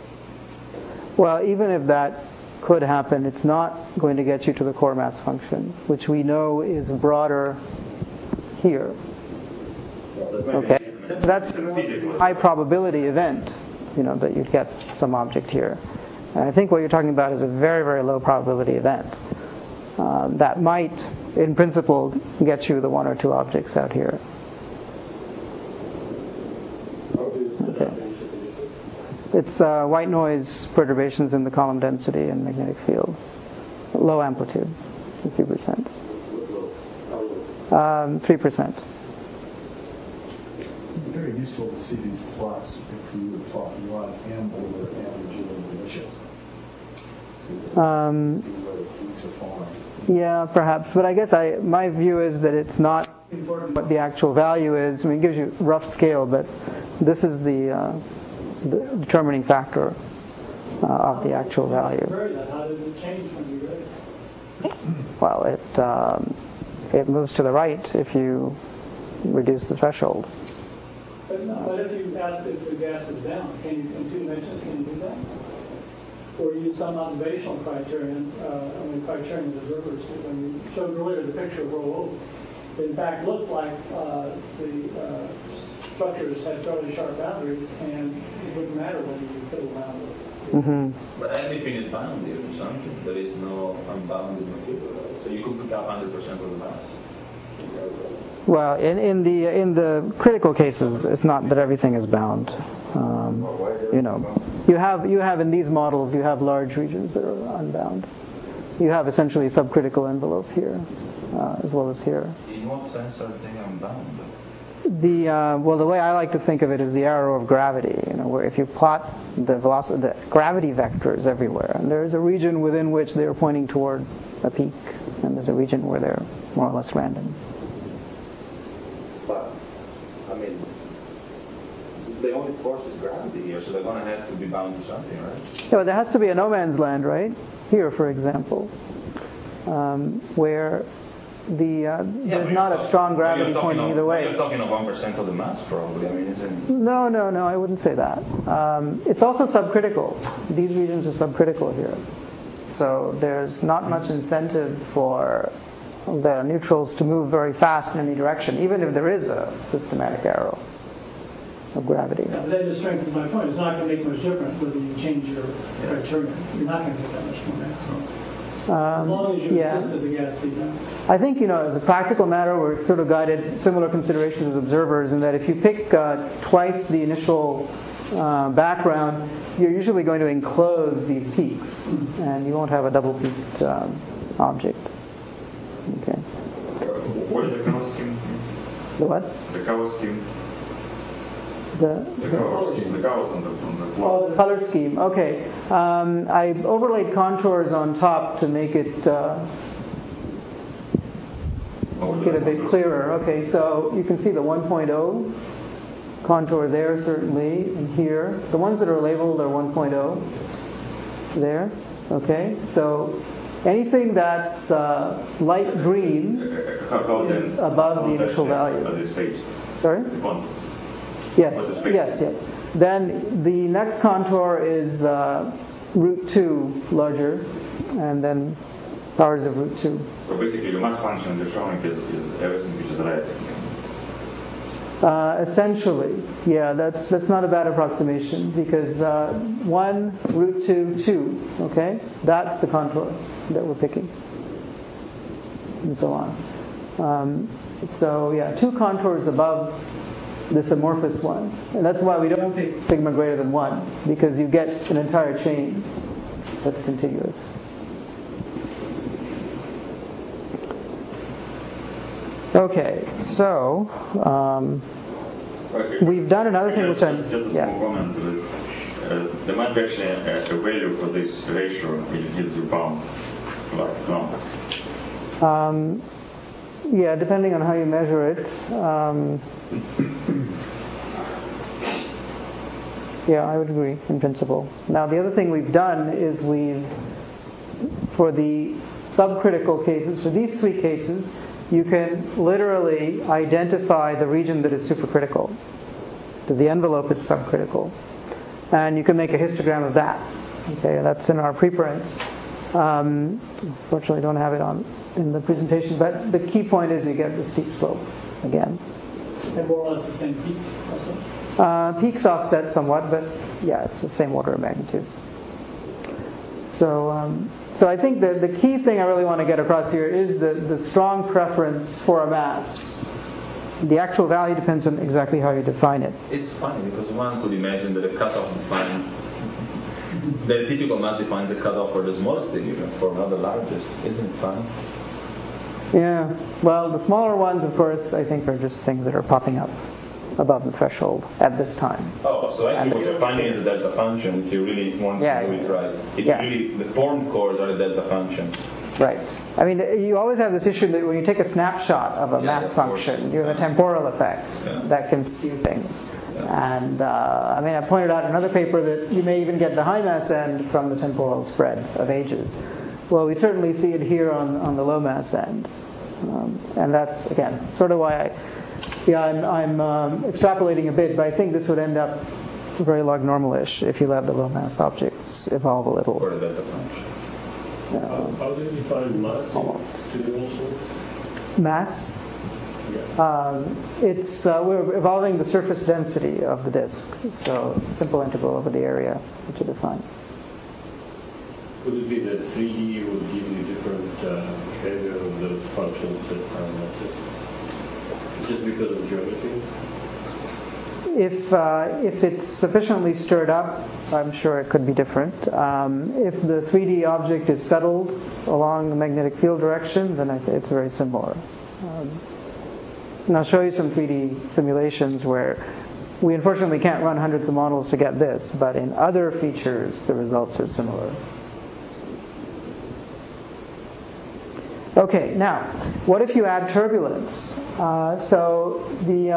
Well, even if that could happen, it's not going to get you to the core mass function, which we know is broader here. Okay, that's a high probability event, that you'd get some object here. And I think what you're talking about is a very, very low probability event that might, in principle, get you the 1 or 2 objects out here. Okay. It's white noise perturbations in the column density and magnetic field. Low amplitude, 50%. 3%. Very useful to see these plots if you would plot 1 and over average illumination. See where the peaks are falling. Yeah, perhaps. But I guess my view is that it's not important what the actual value is. I mean, it gives you a rough scale, but this is the determining factor of the actual value. How does it change when you grade? Well, it moves to the right if you reduce the threshold. But if you ask if the gas is down, in 2 dimensions, can you do that? Or use some observational criterion, criterion that observers do. When you showed earlier the picture of Rho, it in fact looked like the structures had fairly sharp boundaries, and it wouldn't matter whether you fiddle around with it. Mm-hmm. But everything is bounded or something. There is no unbounded material. So you could pick up 100% of the mass. Well, in the critical cases, it's not that everything is bound. You have in these models, you have large regions that are unbound. You have essentially a subcritical envelope here, as well as here. In what sense are they unbound? The way I like to think of it is the arrow of gravity. Where if you plot the velocity, the gravity vectors everywhere, and there's a region within which they're pointing toward a peak, and there's a region where they're more or less random. But, the only force is gravity here, so they're going to have to be bound to something, right? Yeah, there has to be a no man's land, right? Here, for example, where there's not a strong gravity pointing either way. You're talking of 1% of the mass, probably. Isn't it? No, I wouldn't say that. It's also subcritical. These regions are subcritical here. So there's not much incentive for the neutrals to move very fast in any direction, even if there is a systematic arrow of gravity. Yeah, but that just strengthens my point. It's not going to make much difference whether you change your criterion. You're not going to get that much more mass. As long as you insist that the gas be down. I think, as a practical matter, we're sort of guided similar considerations as observers in that if you pick twice the initial background, you're usually going to enclose these peaks, and you won't have a double-peaked object. Okay. What is the color scheme? The what? The color scheme. The color scheme. The colors on the floor. Oh, the color scheme. Okay. I overlaid contours on top to make it a bit clearer. Okay, so you can see the 1.0 contour there, certainly, and here. The ones that are labeled are 1.0 there. Okay, so anything that's light green is above the initial value. Sorry? Yes. Then the next contour is root 2 larger, and then powers of root 2. So basically, the mass function you're showing is everything which is red. Essentially, yeah, that's not a bad approximation, because 1, root 2, 2, okay? That's the contour that we're picking, and so on. So yeah, 2 contours above this amorphous one. And that's why we don't pick sigma greater than 1, because you get an entire chain that's contiguous. Okay, so we've done another thing which I'm... Just a small comment. There might be actually a value for this ratio which gives you bound like numbers. Yeah, depending on how you measure it. Yeah, I would agree in principle. Now, the other thing we've done is for the subcritical cases, for these 3 cases, you can literally identify the region that is supercritical. The envelope is subcritical. And you can make a histogram of that. Okay, that's in our preprints. Fortunately, I don't have it in the presentation, but the key point is you get the steep slope again. And more or less the same peak also? Peaks offset somewhat, but yeah, it's the same order of magnitude. So I think that the key thing I really want to get across here is the strong preference for a mass. The actual value depends on exactly how you define it. It's funny because one could imagine that the cutoff defines, the typical mass defines the cutoff for the smallest thing, even for not the largest. Isn't it funny? Yeah. Well, the smaller ones, of course, I think are just things that are popping up above the threshold at this time. Oh, so actually what you're finding is a delta function if you really want to do it right. It's really, the formed cores are a delta function. Right. I mean, you always have this issue that when you take a snapshot of a mass function, you have a temporal effect that can skew things. Yeah. And I mean, I pointed out in another paper that you may even get the high mass end from the temporal spread of ages. Well, we certainly see it here on the low mass end. And that's, again, sort of why I'm extrapolating a bit, but I think this would end up very log normal-ish if you let the low mass objects evolve a little. Or the delta function. How do you define mass to the also? Mass? Yeah. We're evolving the surface density of the disk, so simple integral over the area which you define. Would it be that 3D would give you different behavior of the functions that are masses? Just because of geometry? If it's sufficiently stirred up, I'm sure it could be different. If the 3D object is settled along the magnetic field direction, then it's very similar. And I'll show you some 3D simulations where we unfortunately can't run hundreds of models to get this, but in other features, the results are similar. Okay, now, what if you add turbulence? So the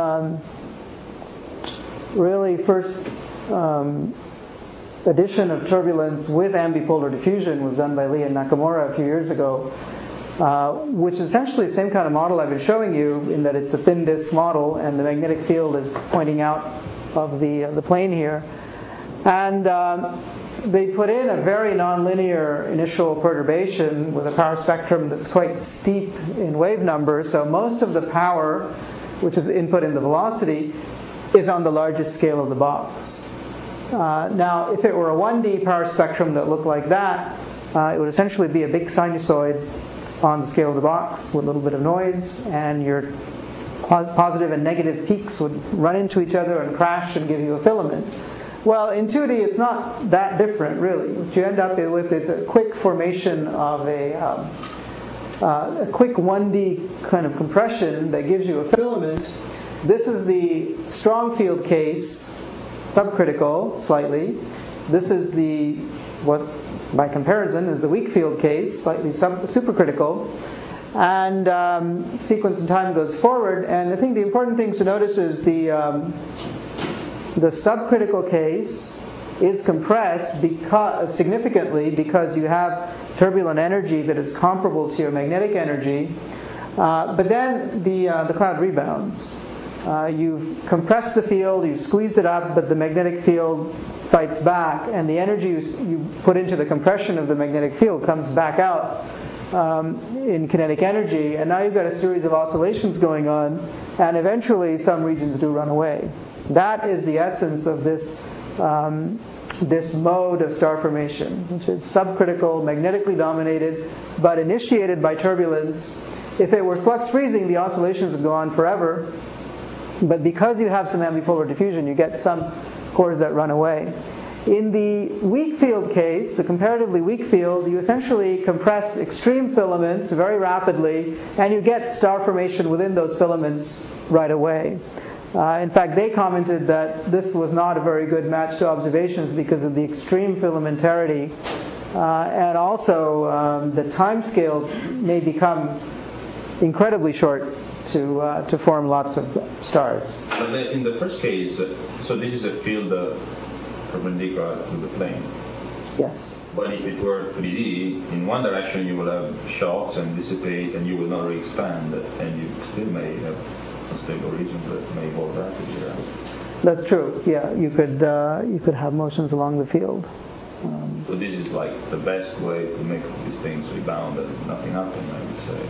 really first addition of turbulence with ambipolar diffusion was done by Lee and Nakamura a few years ago, which is essentially the same kind of model I've been showing you in that it's a thin disk model and the magnetic field is pointing out of the plane here. And they put in a very nonlinear initial perturbation with a power spectrum that's quite steep in wave number, so most of the power, which is input in the velocity, is on the largest scale of the box. Now, if it were a 1D power spectrum that looked like that, it would essentially be a big sinusoid on the scale of the box with a little bit of noise, and your positive and negative peaks would run into each other and crash and give you a filament. Well, in 2D, it's not that different, really. What you end up with is a quick formation of a a quick 1D kind of compression that gives you a filament. This is the strong field case, subcritical slightly. This is the, what by comparison is the weak field case, slightly supercritical. And sequence and time goes forward. And I think the important things to notice is the subcritical case is compressed significantly because you have turbulent energy that is comparable to your magnetic energy. But then the cloud rebounds. You've compressed the field, you've squeezed it up, but the magnetic field fights back, and the energy you put into the compression of the magnetic field comes back out in kinetic energy, and now you've got a series of oscillations going on, and eventually some regions do run away. That is the essence of this mode of star formation, which is subcritical, magnetically dominated, but initiated by turbulence. If it were flux freezing, the oscillations would go on forever. But because you have some ambipolar diffusion, you get some cores that run away. In the weak field case, the comparatively weak field, you essentially compress extreme filaments very rapidly, and you get star formation within those filaments right away. In fact, they commented that this was not a very good match to observations because of the extreme filamentarity, and also the time scales may become incredibly short to form lots of stars. But in the first case, so this is a field perpendicular to the plane. Yes. But if it were 3D, in one direction you will have shocks and dissipate, and you will not re-expand, and you still may have unstable regions that may evolve rapidly. Right? That's true. Yeah, you could have motions along the field. So this is like the best way to make these things rebound and nothing happen, I would say.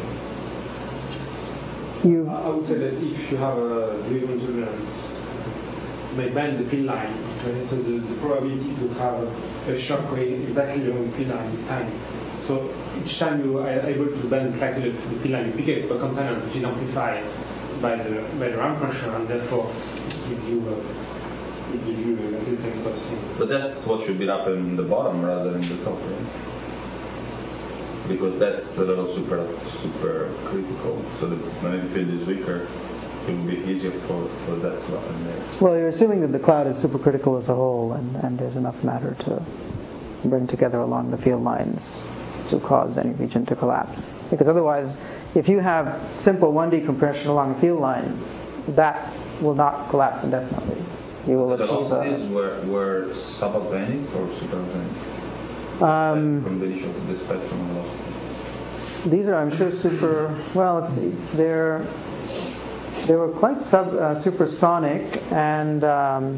I would say that if you have a driven turbulence, may bend the field line, right? So the probability to have a shock going exactly along the field line is tiny. So each time you are able to bend exactly the field line, you pick up a component which is amplified by the ramp function, and therefore give you a different costing. So that's what should be up in the bottom rather than the top, right? Because that's a little super critical. So the magnetic field is weaker. It will be easier for that to happen there. Well, you're assuming that the cloud is supercritical as a whole, and there's enough matter to bring together along the field lines to cause any region to collapse. Because otherwise, if you have simple 1D compression along a field line, that will not collapse indefinitely. You will The achieve velocities were subaltonic or superaltonic? From the initial to the spectrum velocity. These are, I'm sure, super. Well, let's see. They were quite supersonic, and I'm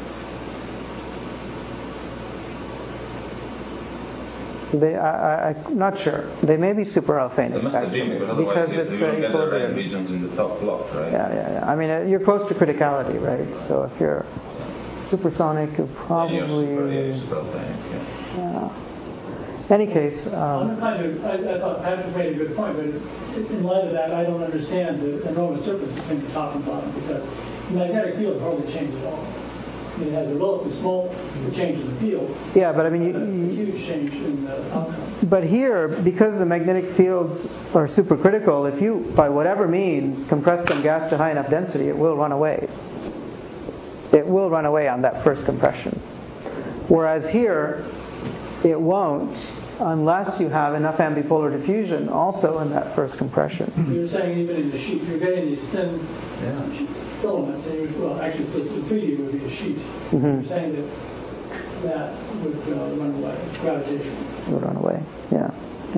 not sure. They may be superalfanic. They must have been, because it's you don't get the red regions in the top block, right? Yeah. I mean, you're close to criticality, right? So if you're supersonic, you're probably. Yeah, superaltonic. Yeah. In any case, I thought Patrick made a good point, but in light of that, I don't understand the enormous difference between the top and bottom, because the magnetic field hardly changes at all. I mean, it has a relatively small change in the field. Yeah, but I mean, a huge change in the outcome. But here, because the magnetic fields are supercritical, if you, by whatever means, compress some gas to high enough density, it will run away. It will run away on that first compression. Whereas here, it won't, unless you have enough ambipolar diffusion also in that first compression. You're saying even in the sheet, you're getting these thin filaments, actually, so the 3D would be a sheet. Mm-hmm. You're saying that would run away, gravitation. Would run away, yeah.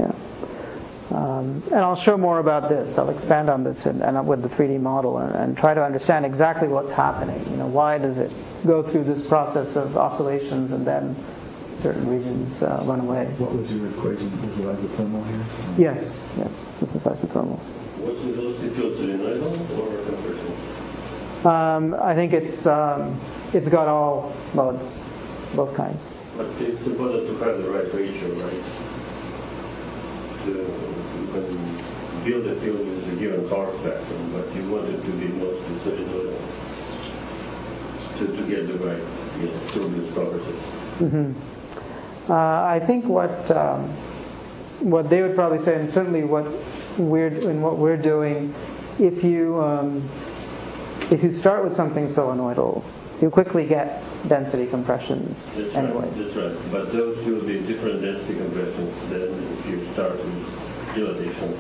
And I'll show more about this. I'll expand on this and with the 3D model and try to understand exactly what's happening. Why does it go through this process of oscillations and then certain regions run away. What was your equation? Is it isothermal here? Yes, this is isothermal. What's the velocity field solenoidal or compression? I think it's got all modes, both kinds. But it's important to have the right ratio, right? You can build a field with a given power spectrum, but you want it to be mostly solenoidal to get the right turbulence properties. Mm-hmm. I think what they would probably say, and certainly what what we're doing, if you start with something solenoidal, you quickly get density compressions anyway. That's right. But those will be different density compressions than if you start with dilatation.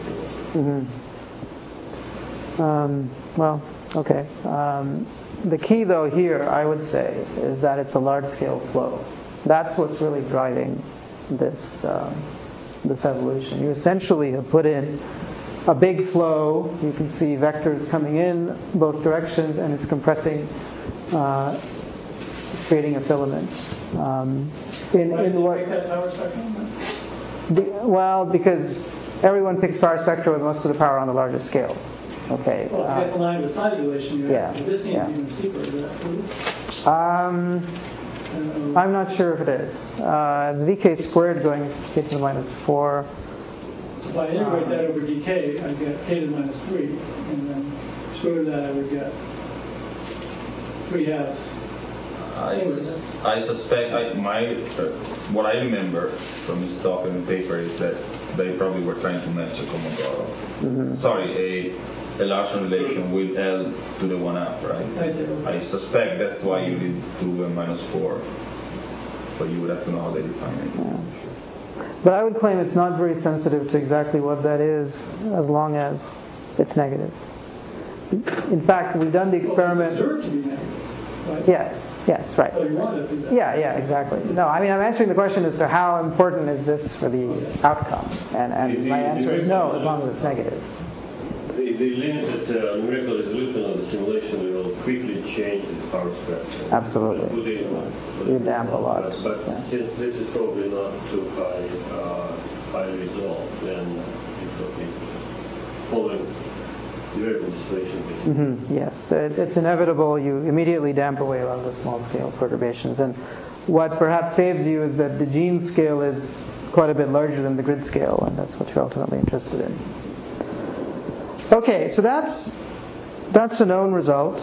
Well, okay. The key, though, here, I would say, is that it's a large-scale flow. That's what's really driving this evolution. You essentially have put in a big flow. You can see vectors coming in both directions, and it's compressing, creating a filament. Why did you make that power spectrum? Well, because everyone picks power spectra with most of the power on the largest scale. Okay. Well, to get the line with size relation, you have, Yeah. this seems Yeah. even steeper. Is that true? I'm not sure if it is. It's VK squared going k to the minus 4. So if I integrate that over dk, I get k to the minus 3, and then square root of that, I would get 3 halves. I suspect what I remember from his talk in the paper is that they probably were trying to match a Kolmogorov. Sorry, a Larson relation with L to the 1/2, right? I suspect that's why you did 2 and minus 4. But you would have to know how they define it. Yeah. But I would claim it's not very sensitive to exactly what that is, as long as it's negative. In fact, we've done the experiment. Well, it's observed to be negative, right? Yes, right. So you want to do that. Yeah, exactly. No, I mean, I'm answering the question as to how important is this for the outcome, and my answer is no, as long as it's negative. The limited numerical resolution of the simulation will quickly change the power spectrum. Absolutely. You damp a lot. But since this is probably not too high result, then it will be following numerical distillation. Yes, it's inevitable. You immediately damp away a lot of the small-scale perturbations. And what perhaps saves you is that the gene scale is quite a bit larger than the grid scale, and that's what you're ultimately interested in. Okay, so that's a known result.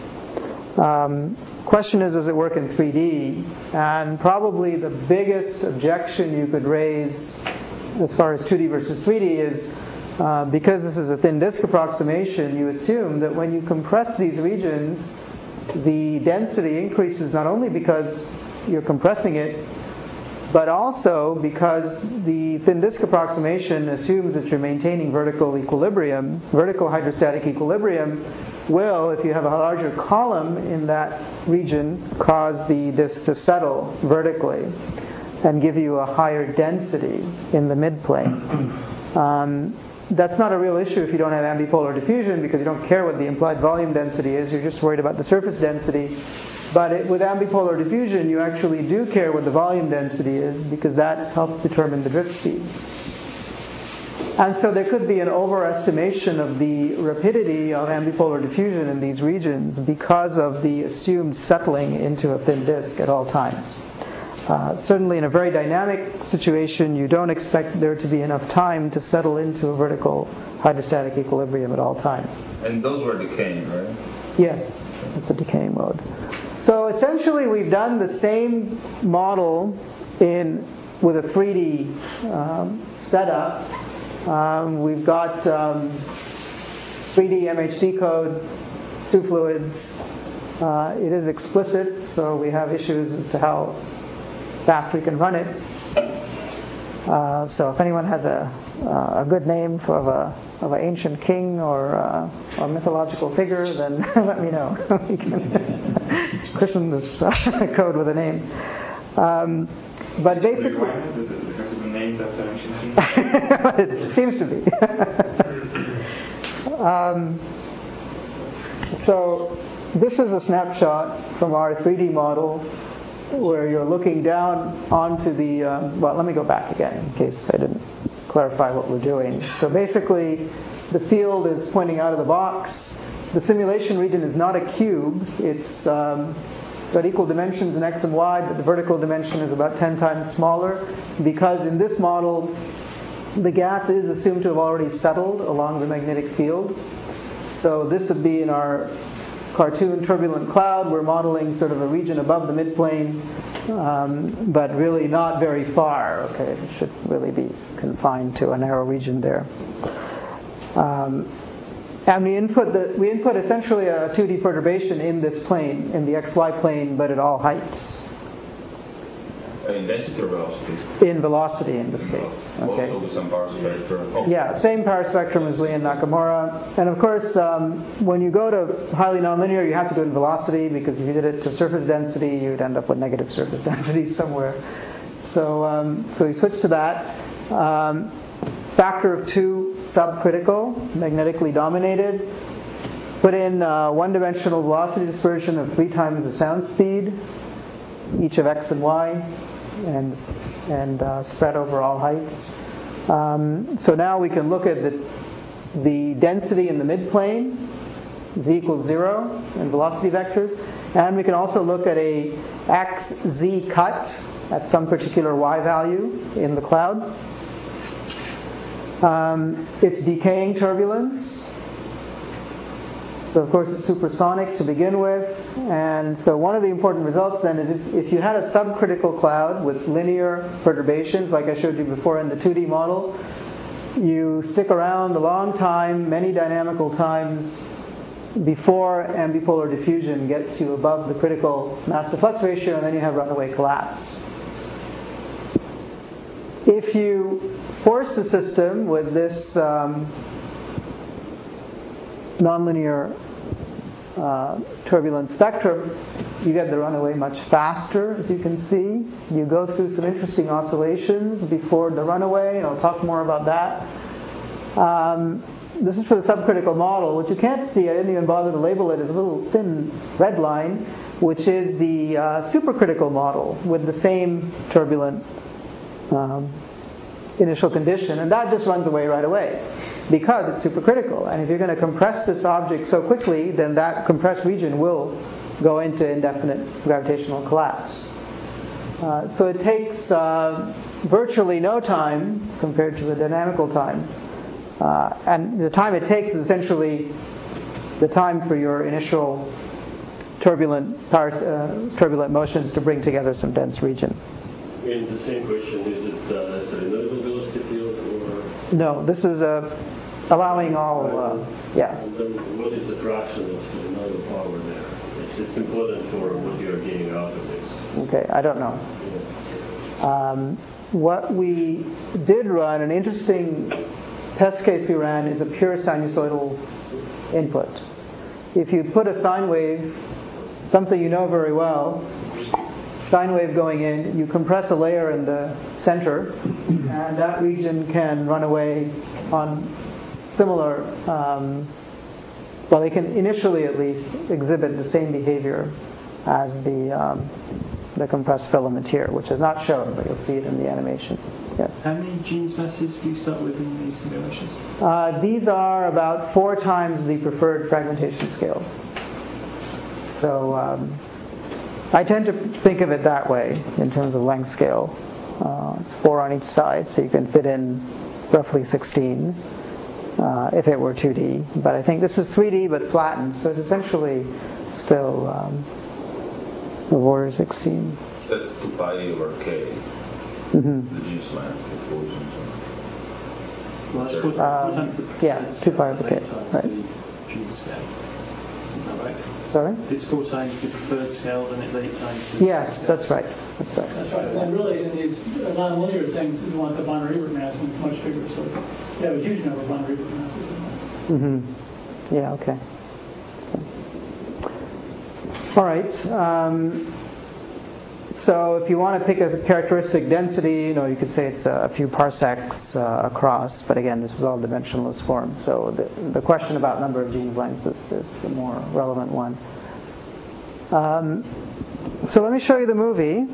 Question is, does it work in 3D? And probably the biggest objection you could raise as far as 2D versus 3D is because this is a thin disk approximation, you assume that when you compress these regions, the density increases not only because you're compressing it, but also because the thin disk approximation assumes that you're maintaining vertical equilibrium. Vertical hydrostatic equilibrium will, if you have a larger column in that region, cause the disk to settle vertically and give you a higher density in the midplane. That's not a real issue if you don't have ambipolar diffusion, because you don't care what the implied volume density is, you're just worried about the surface density. But with ambipolar diffusion, you actually do care what the volume density is, because that helps determine the drift speed. And so there could be an overestimation of the rapidity of ambipolar diffusion in these regions because of the assumed settling into a thin disk at all times. Certainly in a very dynamic situation, you don't expect there to be enough time to settle into a vertical hydrostatic equilibrium at all times. And those were decaying, right? Yes, it's a decaying mode. So essentially we've done the same model with a 3D setup. We've got 3D MHD code, 2 fluids. It is explicit, so we have issues as to how fast we can run it. So if anyone has a good name of an ancient king or a mythological figure, then let me know. We can christen this code with a name. But basically, the name that ancient king? it seems to be. So this is a snapshot from our 3D model, where you're looking down onto the, well, let me go back again in case I didn't clarify what we're doing. So basically, the field is pointing out of the box. The simulation region is not a cube. It's got equal dimensions in x and y, but the vertical dimension is about 10 times smaller, because in this model, the gas is assumed to have already settled along the magnetic field. So this would be in our cartoon turbulent cloud. We're modeling sort of a region above the midplane, but really not very far. Okay, it should really be confined to a narrow region there. And we input essentially a 2D perturbation in this plane, in the xy plane, but at all heights. In density or velocity? In velocity in this case. Okay. Also with some power spectrum. Oh. Yeah, same power spectrum as Lee and Nakamura. And of course, when you go to highly nonlinear, you have to do it in velocity, because if you did it to surface density, you'd end up with negative surface density somewhere. So we switch to that. Factor of 2 subcritical, magnetically dominated. Put in one-dimensional velocity dispersion of 3 times the sound speed, each of x and y, and spread over all heights. So now we can look at the density in the midplane, z equals 0 in velocity vectors, and we can also look at a x-z cut at some particular y value in the cloud. It's decaying turbulence. So of course it's supersonic to begin with, and so one of the important results then is if you had a subcritical cloud with linear perturbations, like I showed you before in the 2D model, you stick around a long time, many dynamical times, before ambipolar diffusion gets you above the critical mass-to-flux ratio, and then you have runaway collapse. If you force the system with this nonlinear turbulence spectrum, you get the runaway much faster, as you can see. You go through some interesting oscillations before the runaway, and I'll talk more about that. This is for the subcritical model. What you can't see, I didn't even bother to label it, is a little thin red line, which is the supercritical model with the same turbulent initial condition, and that just runs away right away, because it's supercritical. And if you're going to compress this object so quickly, then that compressed region will go into indefinite gravitational collapse. So it takes virtually no time compared to the dynamical time. And the time it takes is essentially the time for your initial turbulent motions to bring together some dense region. And the same question, is it a solenoidal velocity field or? No, this is allowing all, yeah. And then what is the fraction of solenoidal power there? It's important for what you're getting out of this. Okay, I don't know. What we did run, an interesting test case we ran, is a pure sinusoidal input. If you put a sine wave, something you know very well, sine wave going in, you compress a layer in the center, and that region can run away on similar, well, they can initially at least exhibit the same behavior as the compressed filament here, which is not shown, but you'll see it in the animation. Yes. How many genes masses do you start with in these simulations? These are about 4 times the preferred fragmentation scale. So I tend to think of it that way in terms of length scale. It's 4 on each side, so you can fit in roughly 16 if it were 2D. But I think this is 3D but flattened, so it's essentially still the order 16. That's 2 pi over k. Mm-hmm. The G slant, the force Well, that's 4 times the yeah, 2 pi over k. 8 times Right. the gene scale. Isn't that right? Sorry? It's 4 times the preferred scale, then it's 8 times the... Yes, that's right. That's right. That's right. And really, in these nonlinear things, you want the von Riebert mass, and it's much bigger, so it's, you have a huge number of von Riebert masses in there. Mm-hmm. Yeah, okay. All right. So if you want to pick a characteristic density, you could say it's a few parsecs across, but again, this is all dimensionless form. So the question about number of genes lengths is the more relevant one. So let me show you the movie.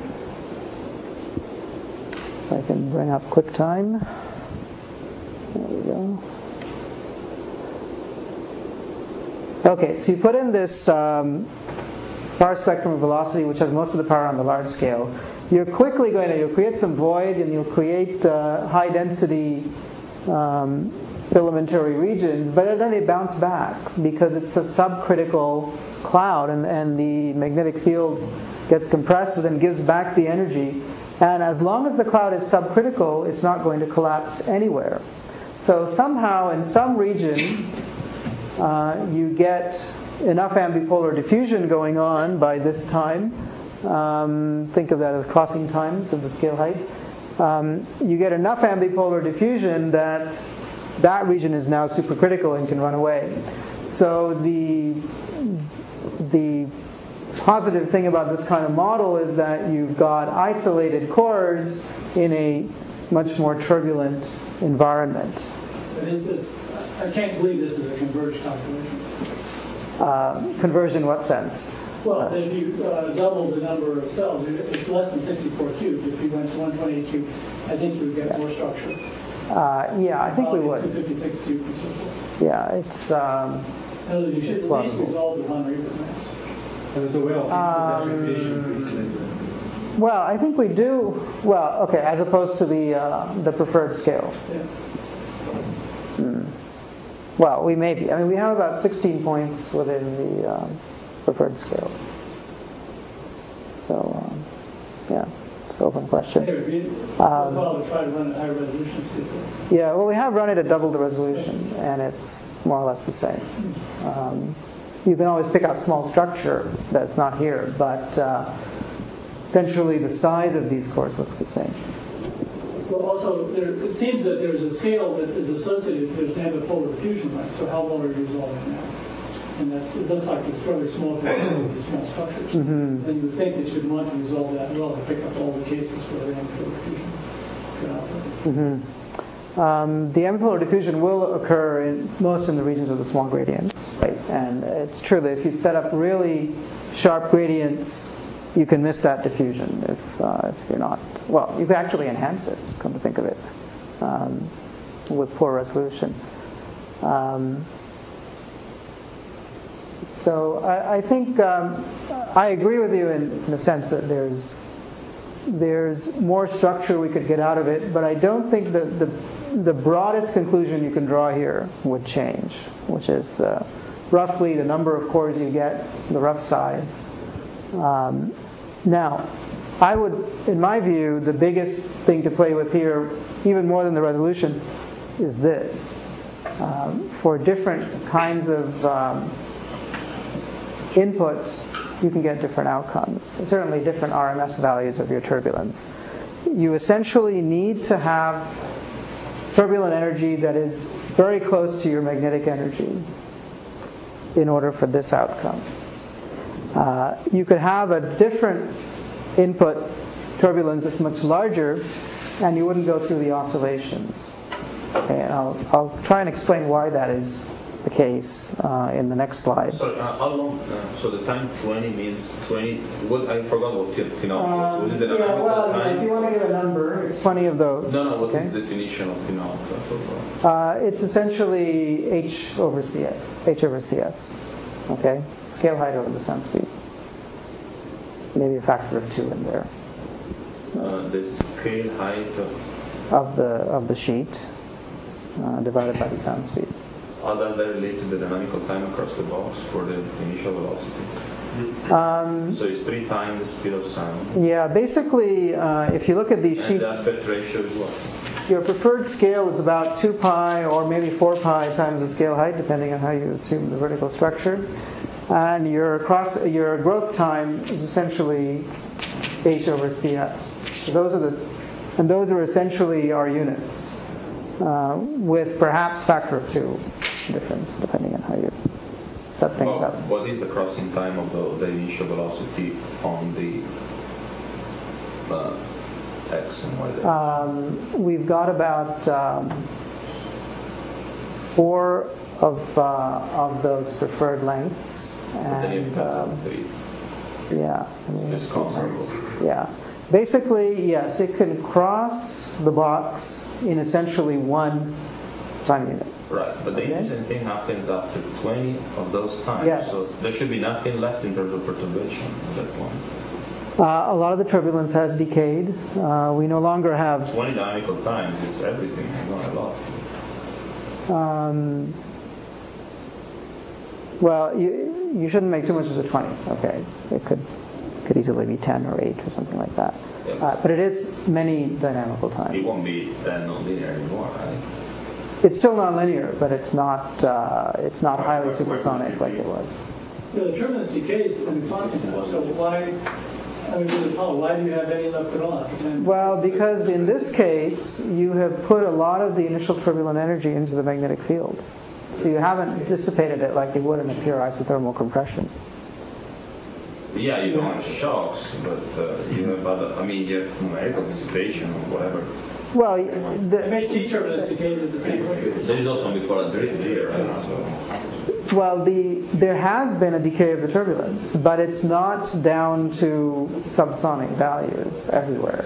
If I can bring up QuickTime. There we go. Okay, so you put in this power spectrum of velocity, which has most of the power on the large scale. You're quickly you'll create some void, and you'll create high density filamentary regions, but then they bounce back because it's a subcritical cloud, and the magnetic field gets compressed and then gives back the energy. And as long as the cloud is subcritical, it's not going to collapse anywhere. So somehow in some region you get enough ambipolar diffusion going on by this time. Think of that as crossing times of the scale height. You get enough ambipolar diffusion that region is now supercritical and can run away. So the positive thing about this kind of model is that you've got isolated cores in a much more turbulent environment. But I can't believe this is a converged calculation. Converged in what sense? Well, if you double the number of cells, it's less than 64 cubed. If you went to 128 cubed, I think you would get more structure. Yeah, I think we would. 256 cubed and so forth. Yeah, it's. In other words, you should at least resolve the one Riemann mass. Well, I think we do. Well, okay, as opposed to the preferred scale. Yeah. Well, we may be. I mean, we have about 16 points within the preferred scale. So, yeah, it's an open question. Well, try to run at high resolution. Yeah, well, we have run it at double the resolution, and it's more or less the same. You can always pick out small structure that's not here, but essentially the size of these cores looks the same. Well, also, it seems that there's a scale that is associated with ambipolar diffusion, right? So how well are you resolving that? And it looks like it's fairly small compared to these small structures. And you would think that you'd want to resolve that well to pick up all the cases where the ambipolar diffusion could operate. The ambipolar diffusion will occur most in the regions of the small gradients, right? And it's true that if you set up really sharp gradients, you can miss that diffusion if you're not. Well, you can actually enhance it, come to think of it, with poor resolution. So I think I agree with you in the sense that there's more structure we could get out of it, but I don't think that the broadest conclusion you can draw here would change, which is roughly the number of cores you get, the rough size. Now, I would, in my view, the biggest thing to play with here, even more than the resolution, is this. For different kinds of inputs, you can get different outcomes. Certainly different RMS values of your turbulence. You essentially need to have turbulent energy that is very close to your magnetic energy in order for this outcome. You could have a different input turbulence that's much larger, and you wouldn't go through the oscillations. Okay, and I'll try and explain why that is the case in the next slide. Sorry, how long? So the time 20 means 20. What I forgot what phenolic was. Was it the dynamical time? If you want to give a number, it's 20 of those. No. What is the definition of phenolic? It's essentially H over CS. Okay, scale height over the sound speed. Maybe a factor of 2 in there. The scale height of the sheet divided by the sound speed. How does that relate to the dynamical time across the box for the initial velocity? So it's 3 times the speed of sound. Yeah, basically, if you look at these sheets, the aspect ratio is what? Your preferred scale is about 2 pi or maybe 4 pi times the scale height, depending on how you assume the vertical structure. And your growth time is essentially H over CS. So those are essentially our units, with perhaps factor of 2 difference, depending on how you set things up. What is the crossing time of the initial velocity on the X and Y there? We've got about 4 of those preferred lengths. And yeah, it's comparable. Yeah, basically, yes, it can cross the box in essentially 1 time unit. Right, but the interesting thing happens after 20 of those times. Yes. So there should be nothing left in terms of perturbation at that point. A lot of the turbulence has decayed. We no longer have 20 dynamical times. It's everything. Not a lot. Well, you shouldn't make too much of the 20. Okay, it could easily be 10 or 8 or something like that. Yeah. But it is many dynamical times. It won't be 10 nonlinear anymore, right? It's still nonlinear, but it's not highly supersonic like it was. The turbulence decays in the constant time, so why do you have any left at all? Well, because in this case, you have put a lot of the initial turbulent energy into the magnetic field. So you haven't dissipated it like you would in a pure isothermal compression. Yeah, you don't have shocks, but you have you have numerical dissipation or whatever. Well, MHD turbulence decays at the same rate. There is also bipolar drift here, right? So. Well, there has been a decay of the turbulence, but it's not down to subsonic values everywhere.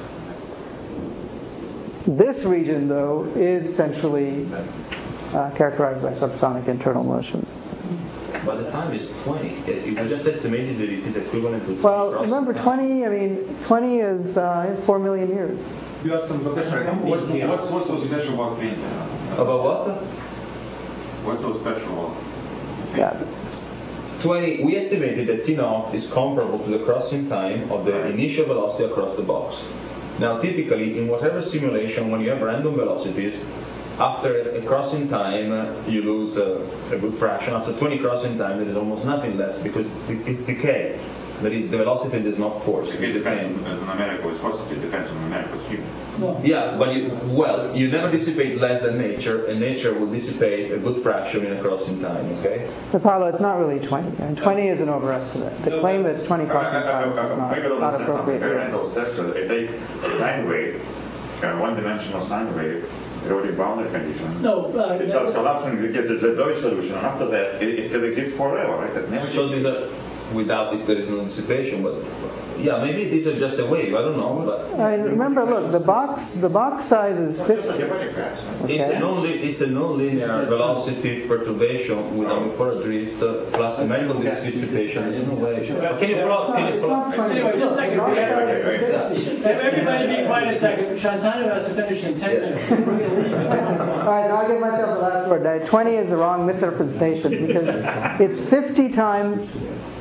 This region, though, is essentially characterized by subsonic internal motions. But the time is 20. You just estimated that it is equivalent to 20. Well, remember 20 is 4 million years. You have some vocational. What's so special about wind? About what? What's so special about Yeah. 20. We estimated that T0 is comparable to the crossing time of the initial velocity across the box. Now, typically, in whatever simulation, when you have random velocities, after a crossing time, you lose a good fraction. After 20 crossing time, there is almost nothing left because it's decay. That is, the velocity does not force. It depends on numerical viscosity. It depends on numerical scheme. No. Yeah, but you never dissipate less than nature, and nature will dissipate a good fraction in a crossing time. Okay. But Paolo, it's not really 20. I mean, 20 is an overestimate. The claim that it's 20 crossing times is not appropriate. If they a sine wave, a one-dimensional sine wave, eroding boundary condition. No, it starts collapsing. It gets a Deutsch solution, and after that, it can exist forever, right? That never So these are without if there is no dissipation, but yeah, maybe these are just a wave. I don't know. But I mean, remember, look, the box size is 50. It's a non-linear velocity perturbation with a bipolar drift plus numerical dissipation. There's no way. Can you plot? Anyway, just a second. Everybody be quiet a second. Shantanu has to finish in 10 minutes. All right, I'll give myself the last word. 20 is the wrong misrepresentation because it's 50 times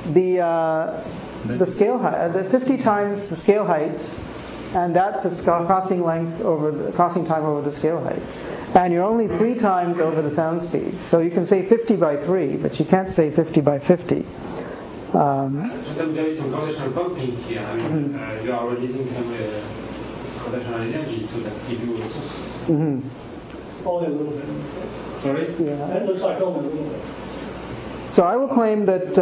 the scale height, 50 times the scale height, and that's the crossing length over the crossing time over the scale height. And you're only 3 times over the sound speed. So you can say 50 by 3, but you can't say 50 by 50. There is some conventional pumping here. I mean, you are releasing some conventional energy, so that gives you a source. Only a little bit. Sorry? Yeah. It looks like only a little bit. So I will claim that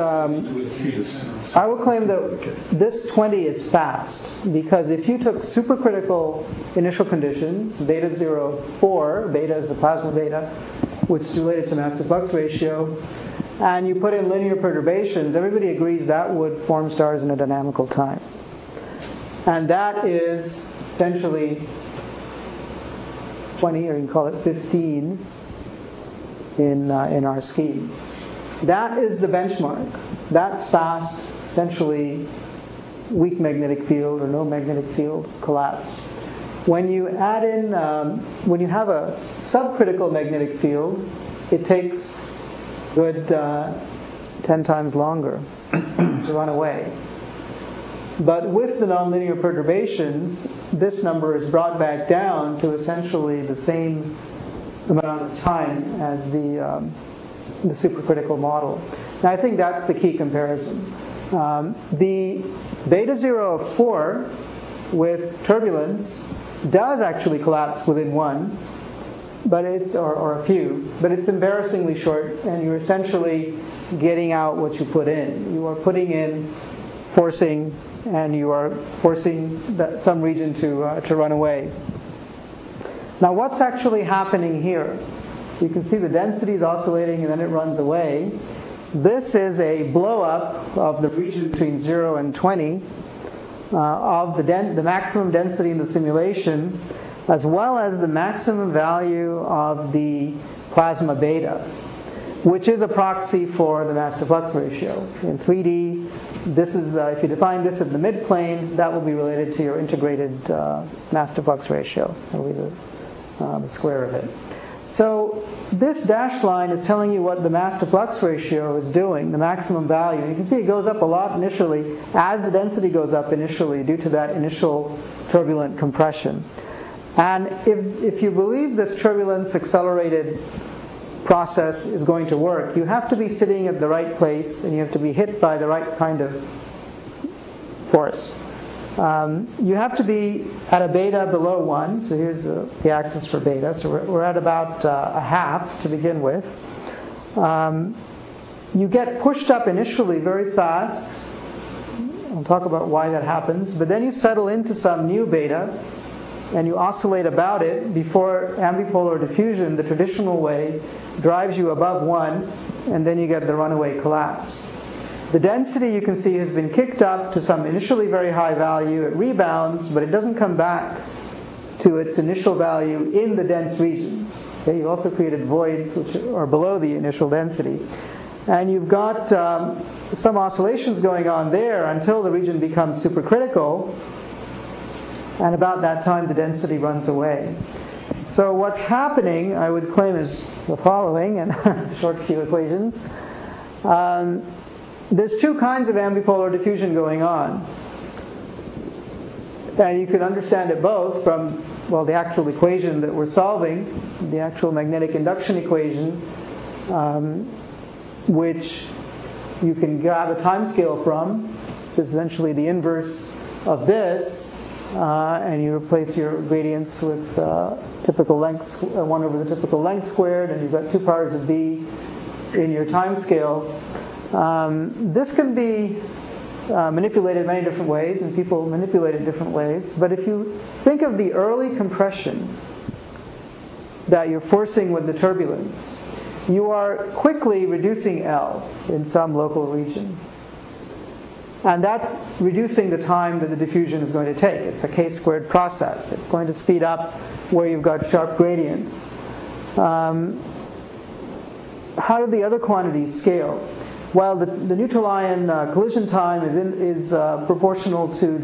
this 20 is fast because if you took supercritical initial conditions, beta 0.4, beta is the plasma beta, which is related to mass to flux ratio, and you put in linear perturbations, everybody agrees that would form stars in a dynamical time. And that is essentially 20, or you can call it 15 in our scheme. That is the benchmark. That's fast, essentially weak magnetic field or no magnetic field collapse. When you add in, when you have a subcritical magnetic field, it takes good 10 times longer to run away. But with the nonlinear perturbations, this number is brought back down to essentially the same amount of time as the supercritical model. Now I think that's the key comparison. The beta 0.4 with turbulence does actually collapse within 1, but it's or a few, but it's embarrassingly short, and you're essentially getting out what you put in. You are putting in forcing, and you are forcing some region to run away. Now what's actually happening here? You can see the density is oscillating and then it runs away. This is a blow up of the region between 0 and 20 of the maximum density in the simulation, as well as the maximum value of the plasma beta, which is a proxy for the mass to flux ratio. In 3D, this is if you define this as the midplane, that will be related to your integrated mass to flux ratio. That will be the square of it. So this dashed line is telling you what the mass to flux ratio is doing, the maximum value. You can see it goes up a lot initially as the density goes up initially due to that initial turbulent compression. And if you believe this turbulence accelerated process is going to work, you have to be sitting at the right place and you have to be hit by the right kind of force. You have to be at a beta below 1, so here's the axis for beta, so we're at about a half to begin with. You get pushed up initially very fast. I'll talk about why that happens, but then you settle into some new beta and you oscillate about it before ambipolar diffusion, the traditional way, drives you above 1, and then you get the runaway collapse. The density, you can see, has been kicked up to some initially very high value. It rebounds, but it doesn't come back to its initial value in the dense regions. Okay, you've also created voids which are below the initial density. And you've got some oscillations going on there until the region becomes supercritical, and about that time the density runs away. So what's happening, I would claim, is the following, and short few equations. There's two kinds of ambipolar diffusion going on. And you can understand it both from, well, the actual equation that we're solving, the actual magnetic induction equation, which you can grab a time scale from. It's essentially the inverse of this, and you replace your gradients with typical length, 1 over the typical length squared, and you've got 2 powers of b in your time scale. This can be manipulated many different ways, and people manipulate it different ways. But if you think of the early compression that you're forcing with the turbulence, you are quickly reducing L in some local region. And that's reducing the time that the diffusion is going to take. It's a k-squared process. It's going to speed up where you've got sharp gradients. How do the other quantities scale? Well, the neutral ion collision time is proportional to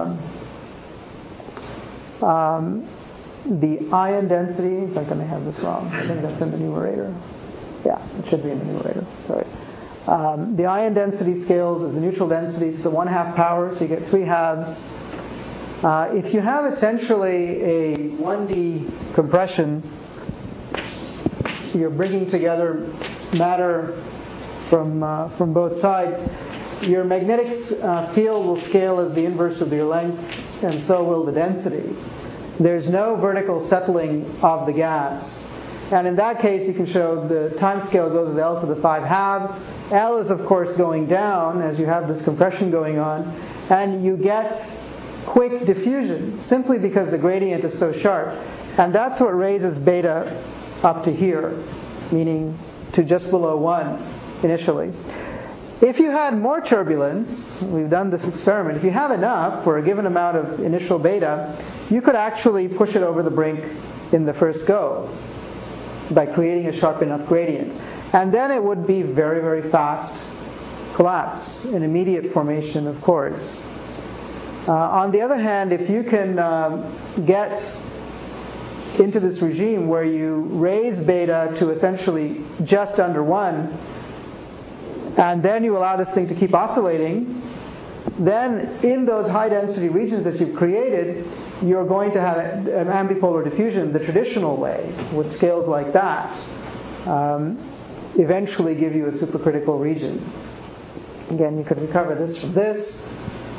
the ion density. In fact, I may have this wrong. I think that's in the numerator. Yeah, it should be in the numerator. Sorry. The ion density scales as the neutral density to the 1/2 power, so you get 3 halves. If you have essentially a 1D compression, you're bringing together matter from both sides. Your magnetic field will scale as the inverse of your length, and so will the density. There's no vertical settling of the gas. And in that case, you can show the time scale goes as L to the 5 halves. L is, of course, going down as you have this compression going on. And you get quick diffusion simply because the gradient is so sharp. And that's what raises beta up to here, meaning to just below 1 initially. If you had more turbulence, we've done this experiment, if you have enough for a given amount of initial beta, you could actually push it over the brink in the first go by creating a sharp enough gradient. And then it would be very, very fast collapse, an immediate formation of chords. On the other hand, if you can get into this regime where you raise beta to essentially just under 1, and then you allow this thing to keep oscillating, then in those high density regions that you've created, you're going to have an ambipolar diffusion the traditional way, with scales like that, eventually give you a supercritical region. Again, you could recover this from this.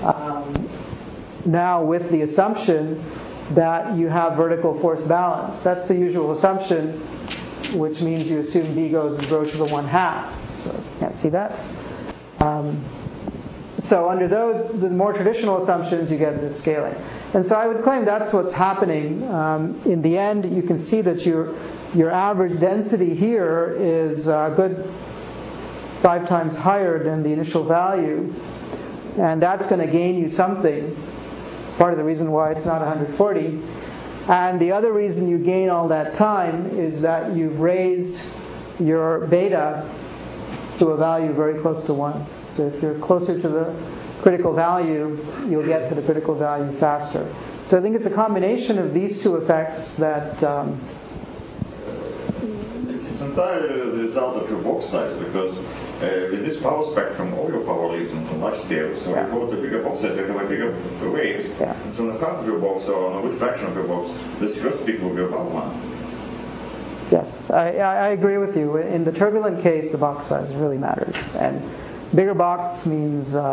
Now with the assumption that you have vertical force balance. That's the usual assumption, which means you assume B goes as rho to the 1/2. So you can't see that. So under the more traditional assumptions, you get this scaling. And so I would claim that's what's happening. In the end, you can see that your average density here is a good 5 times higher than the initial value. And that's going to gain you something. Part of the reason why it's not 140. And the other reason you gain all that time is that you've raised your beta to a value very close to 1. So if you're closer to the critical value, you'll get to the critical value faster. So I think it's a combination of these two effects that... It's entirely the result of your box size, because with this power spectrum, all your power lives on large scale. So you go to bigger boxes, you have a bigger waves. Yeah. And so on the half of your box or on a good fraction of your box, this first peak will be about 1. Yes, I agree with you. In the turbulent case, the box size really matters, and bigger box means you've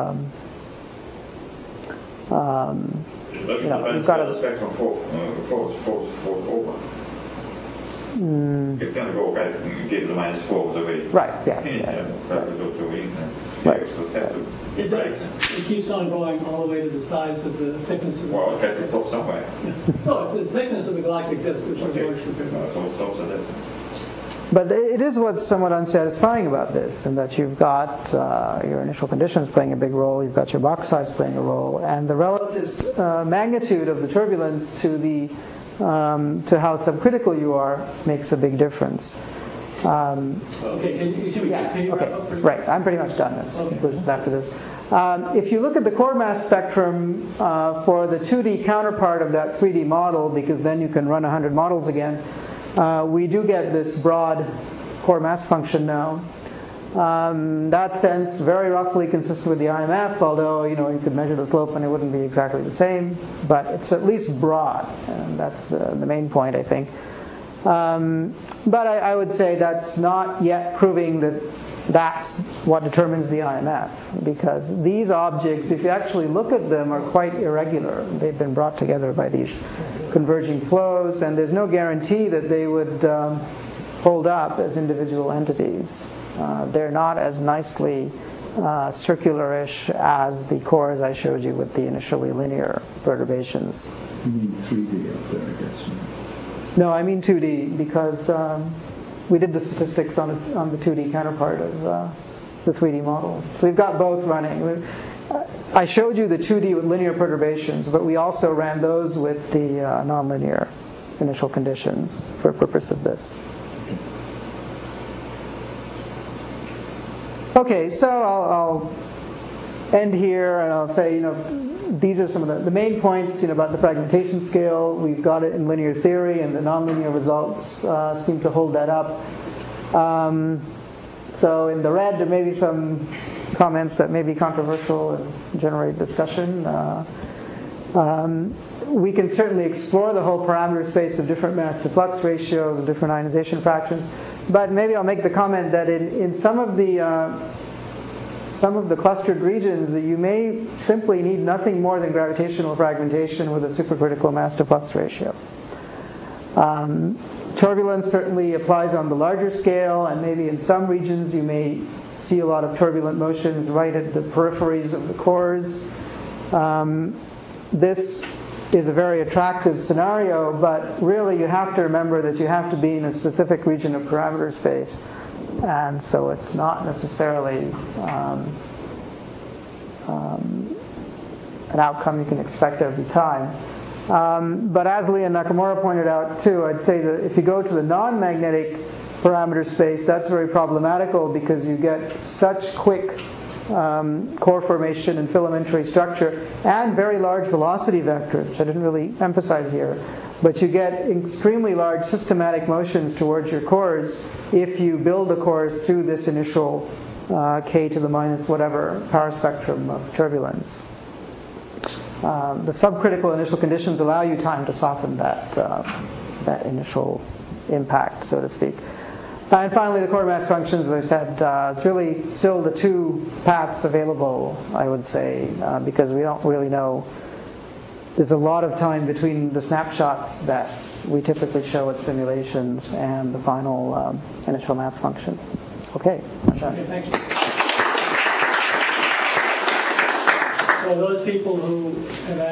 got the spectrum falls over. It can go get the -4 the way. Right. Yeah. Right. So it has to. It does. It keeps on going all the way to the size of the thickness of the. Well, it has to stop somewhere. No, it's the thickness of the galactic disk, which is large for big. So it stops at that. But it is what's somewhat unsatisfying about this, in that you've got your initial conditions playing a big role, you've got your box size playing a role, and the relative magnitude of the turbulence to how subcritical you are makes a big difference. Okay, can you wrap up? Right, I'm pretty much done. That's conclusions after this. If you look at the core mass spectrum for the 2D counterpart of that 3D model, because then you can run 100 models again, we do get this broad core mass function now. That sense very roughly consistent with the IMF, although you could measure the slope and it wouldn't be exactly the same, but it's at least broad, and that's the main point, I think. But I would say that's not yet proving that that's what determines the IMF, because these objects, if you actually look at them, are quite irregular. They've been brought together by these converging flows, and there's no guarantee that they would hold up as individual entities. They're not as nicely circular-ish as the cores I showed you with the initially linear perturbations. You mean 3D up there, I guess. No, I mean 2D, because we did the statistics on the 2D counterpart of the 3D model. So we've got both running. I showed you the 2D with linear perturbations, but we also ran those with the nonlinear initial conditions for the purpose of this. Okay, so I'll end here, and I'll say, these are some of the main points, about the fragmentation scale. We've got it in linear theory, and the nonlinear results seem to hold that up. So in the red, there may be some comments that may be controversial and generate discussion. We can certainly explore the whole parameter space of different mass to flux ratios and different ionization fractions. But maybe I'll make the comment that in some of the clustered regions, that you may simply need nothing more than gravitational fragmentation with a supercritical mass to flux ratio. Turbulence certainly applies on the larger scale, and maybe in some regions you may see a lot of turbulent motions right at the peripheries of the cores. This is a very attractive scenario, but really you have to remember that you have to be in a specific region of parameter space, and so it's not necessarily an outcome you can expect every time. But as Lee and Nakamura pointed out too, I'd say that if you go to the non-magnetic parameter space, that's very problematical, because you get such quick core formation and filamentary structure, and very large velocity vectors, which I didn't really emphasize here. But you get extremely large systematic motions towards your cores if you build the cores through this initial k to the minus whatever power spectrum of turbulence. The subcritical initial conditions allow you time to soften that initial impact, so to speak. And finally, the core mass functions, as I said, it's really still the two paths available, I would say, because we don't really know. There's a lot of time between the snapshots that we typically show at simulations and the final initial mass function. Okay, I'm done. Okay, thank you. So those people who have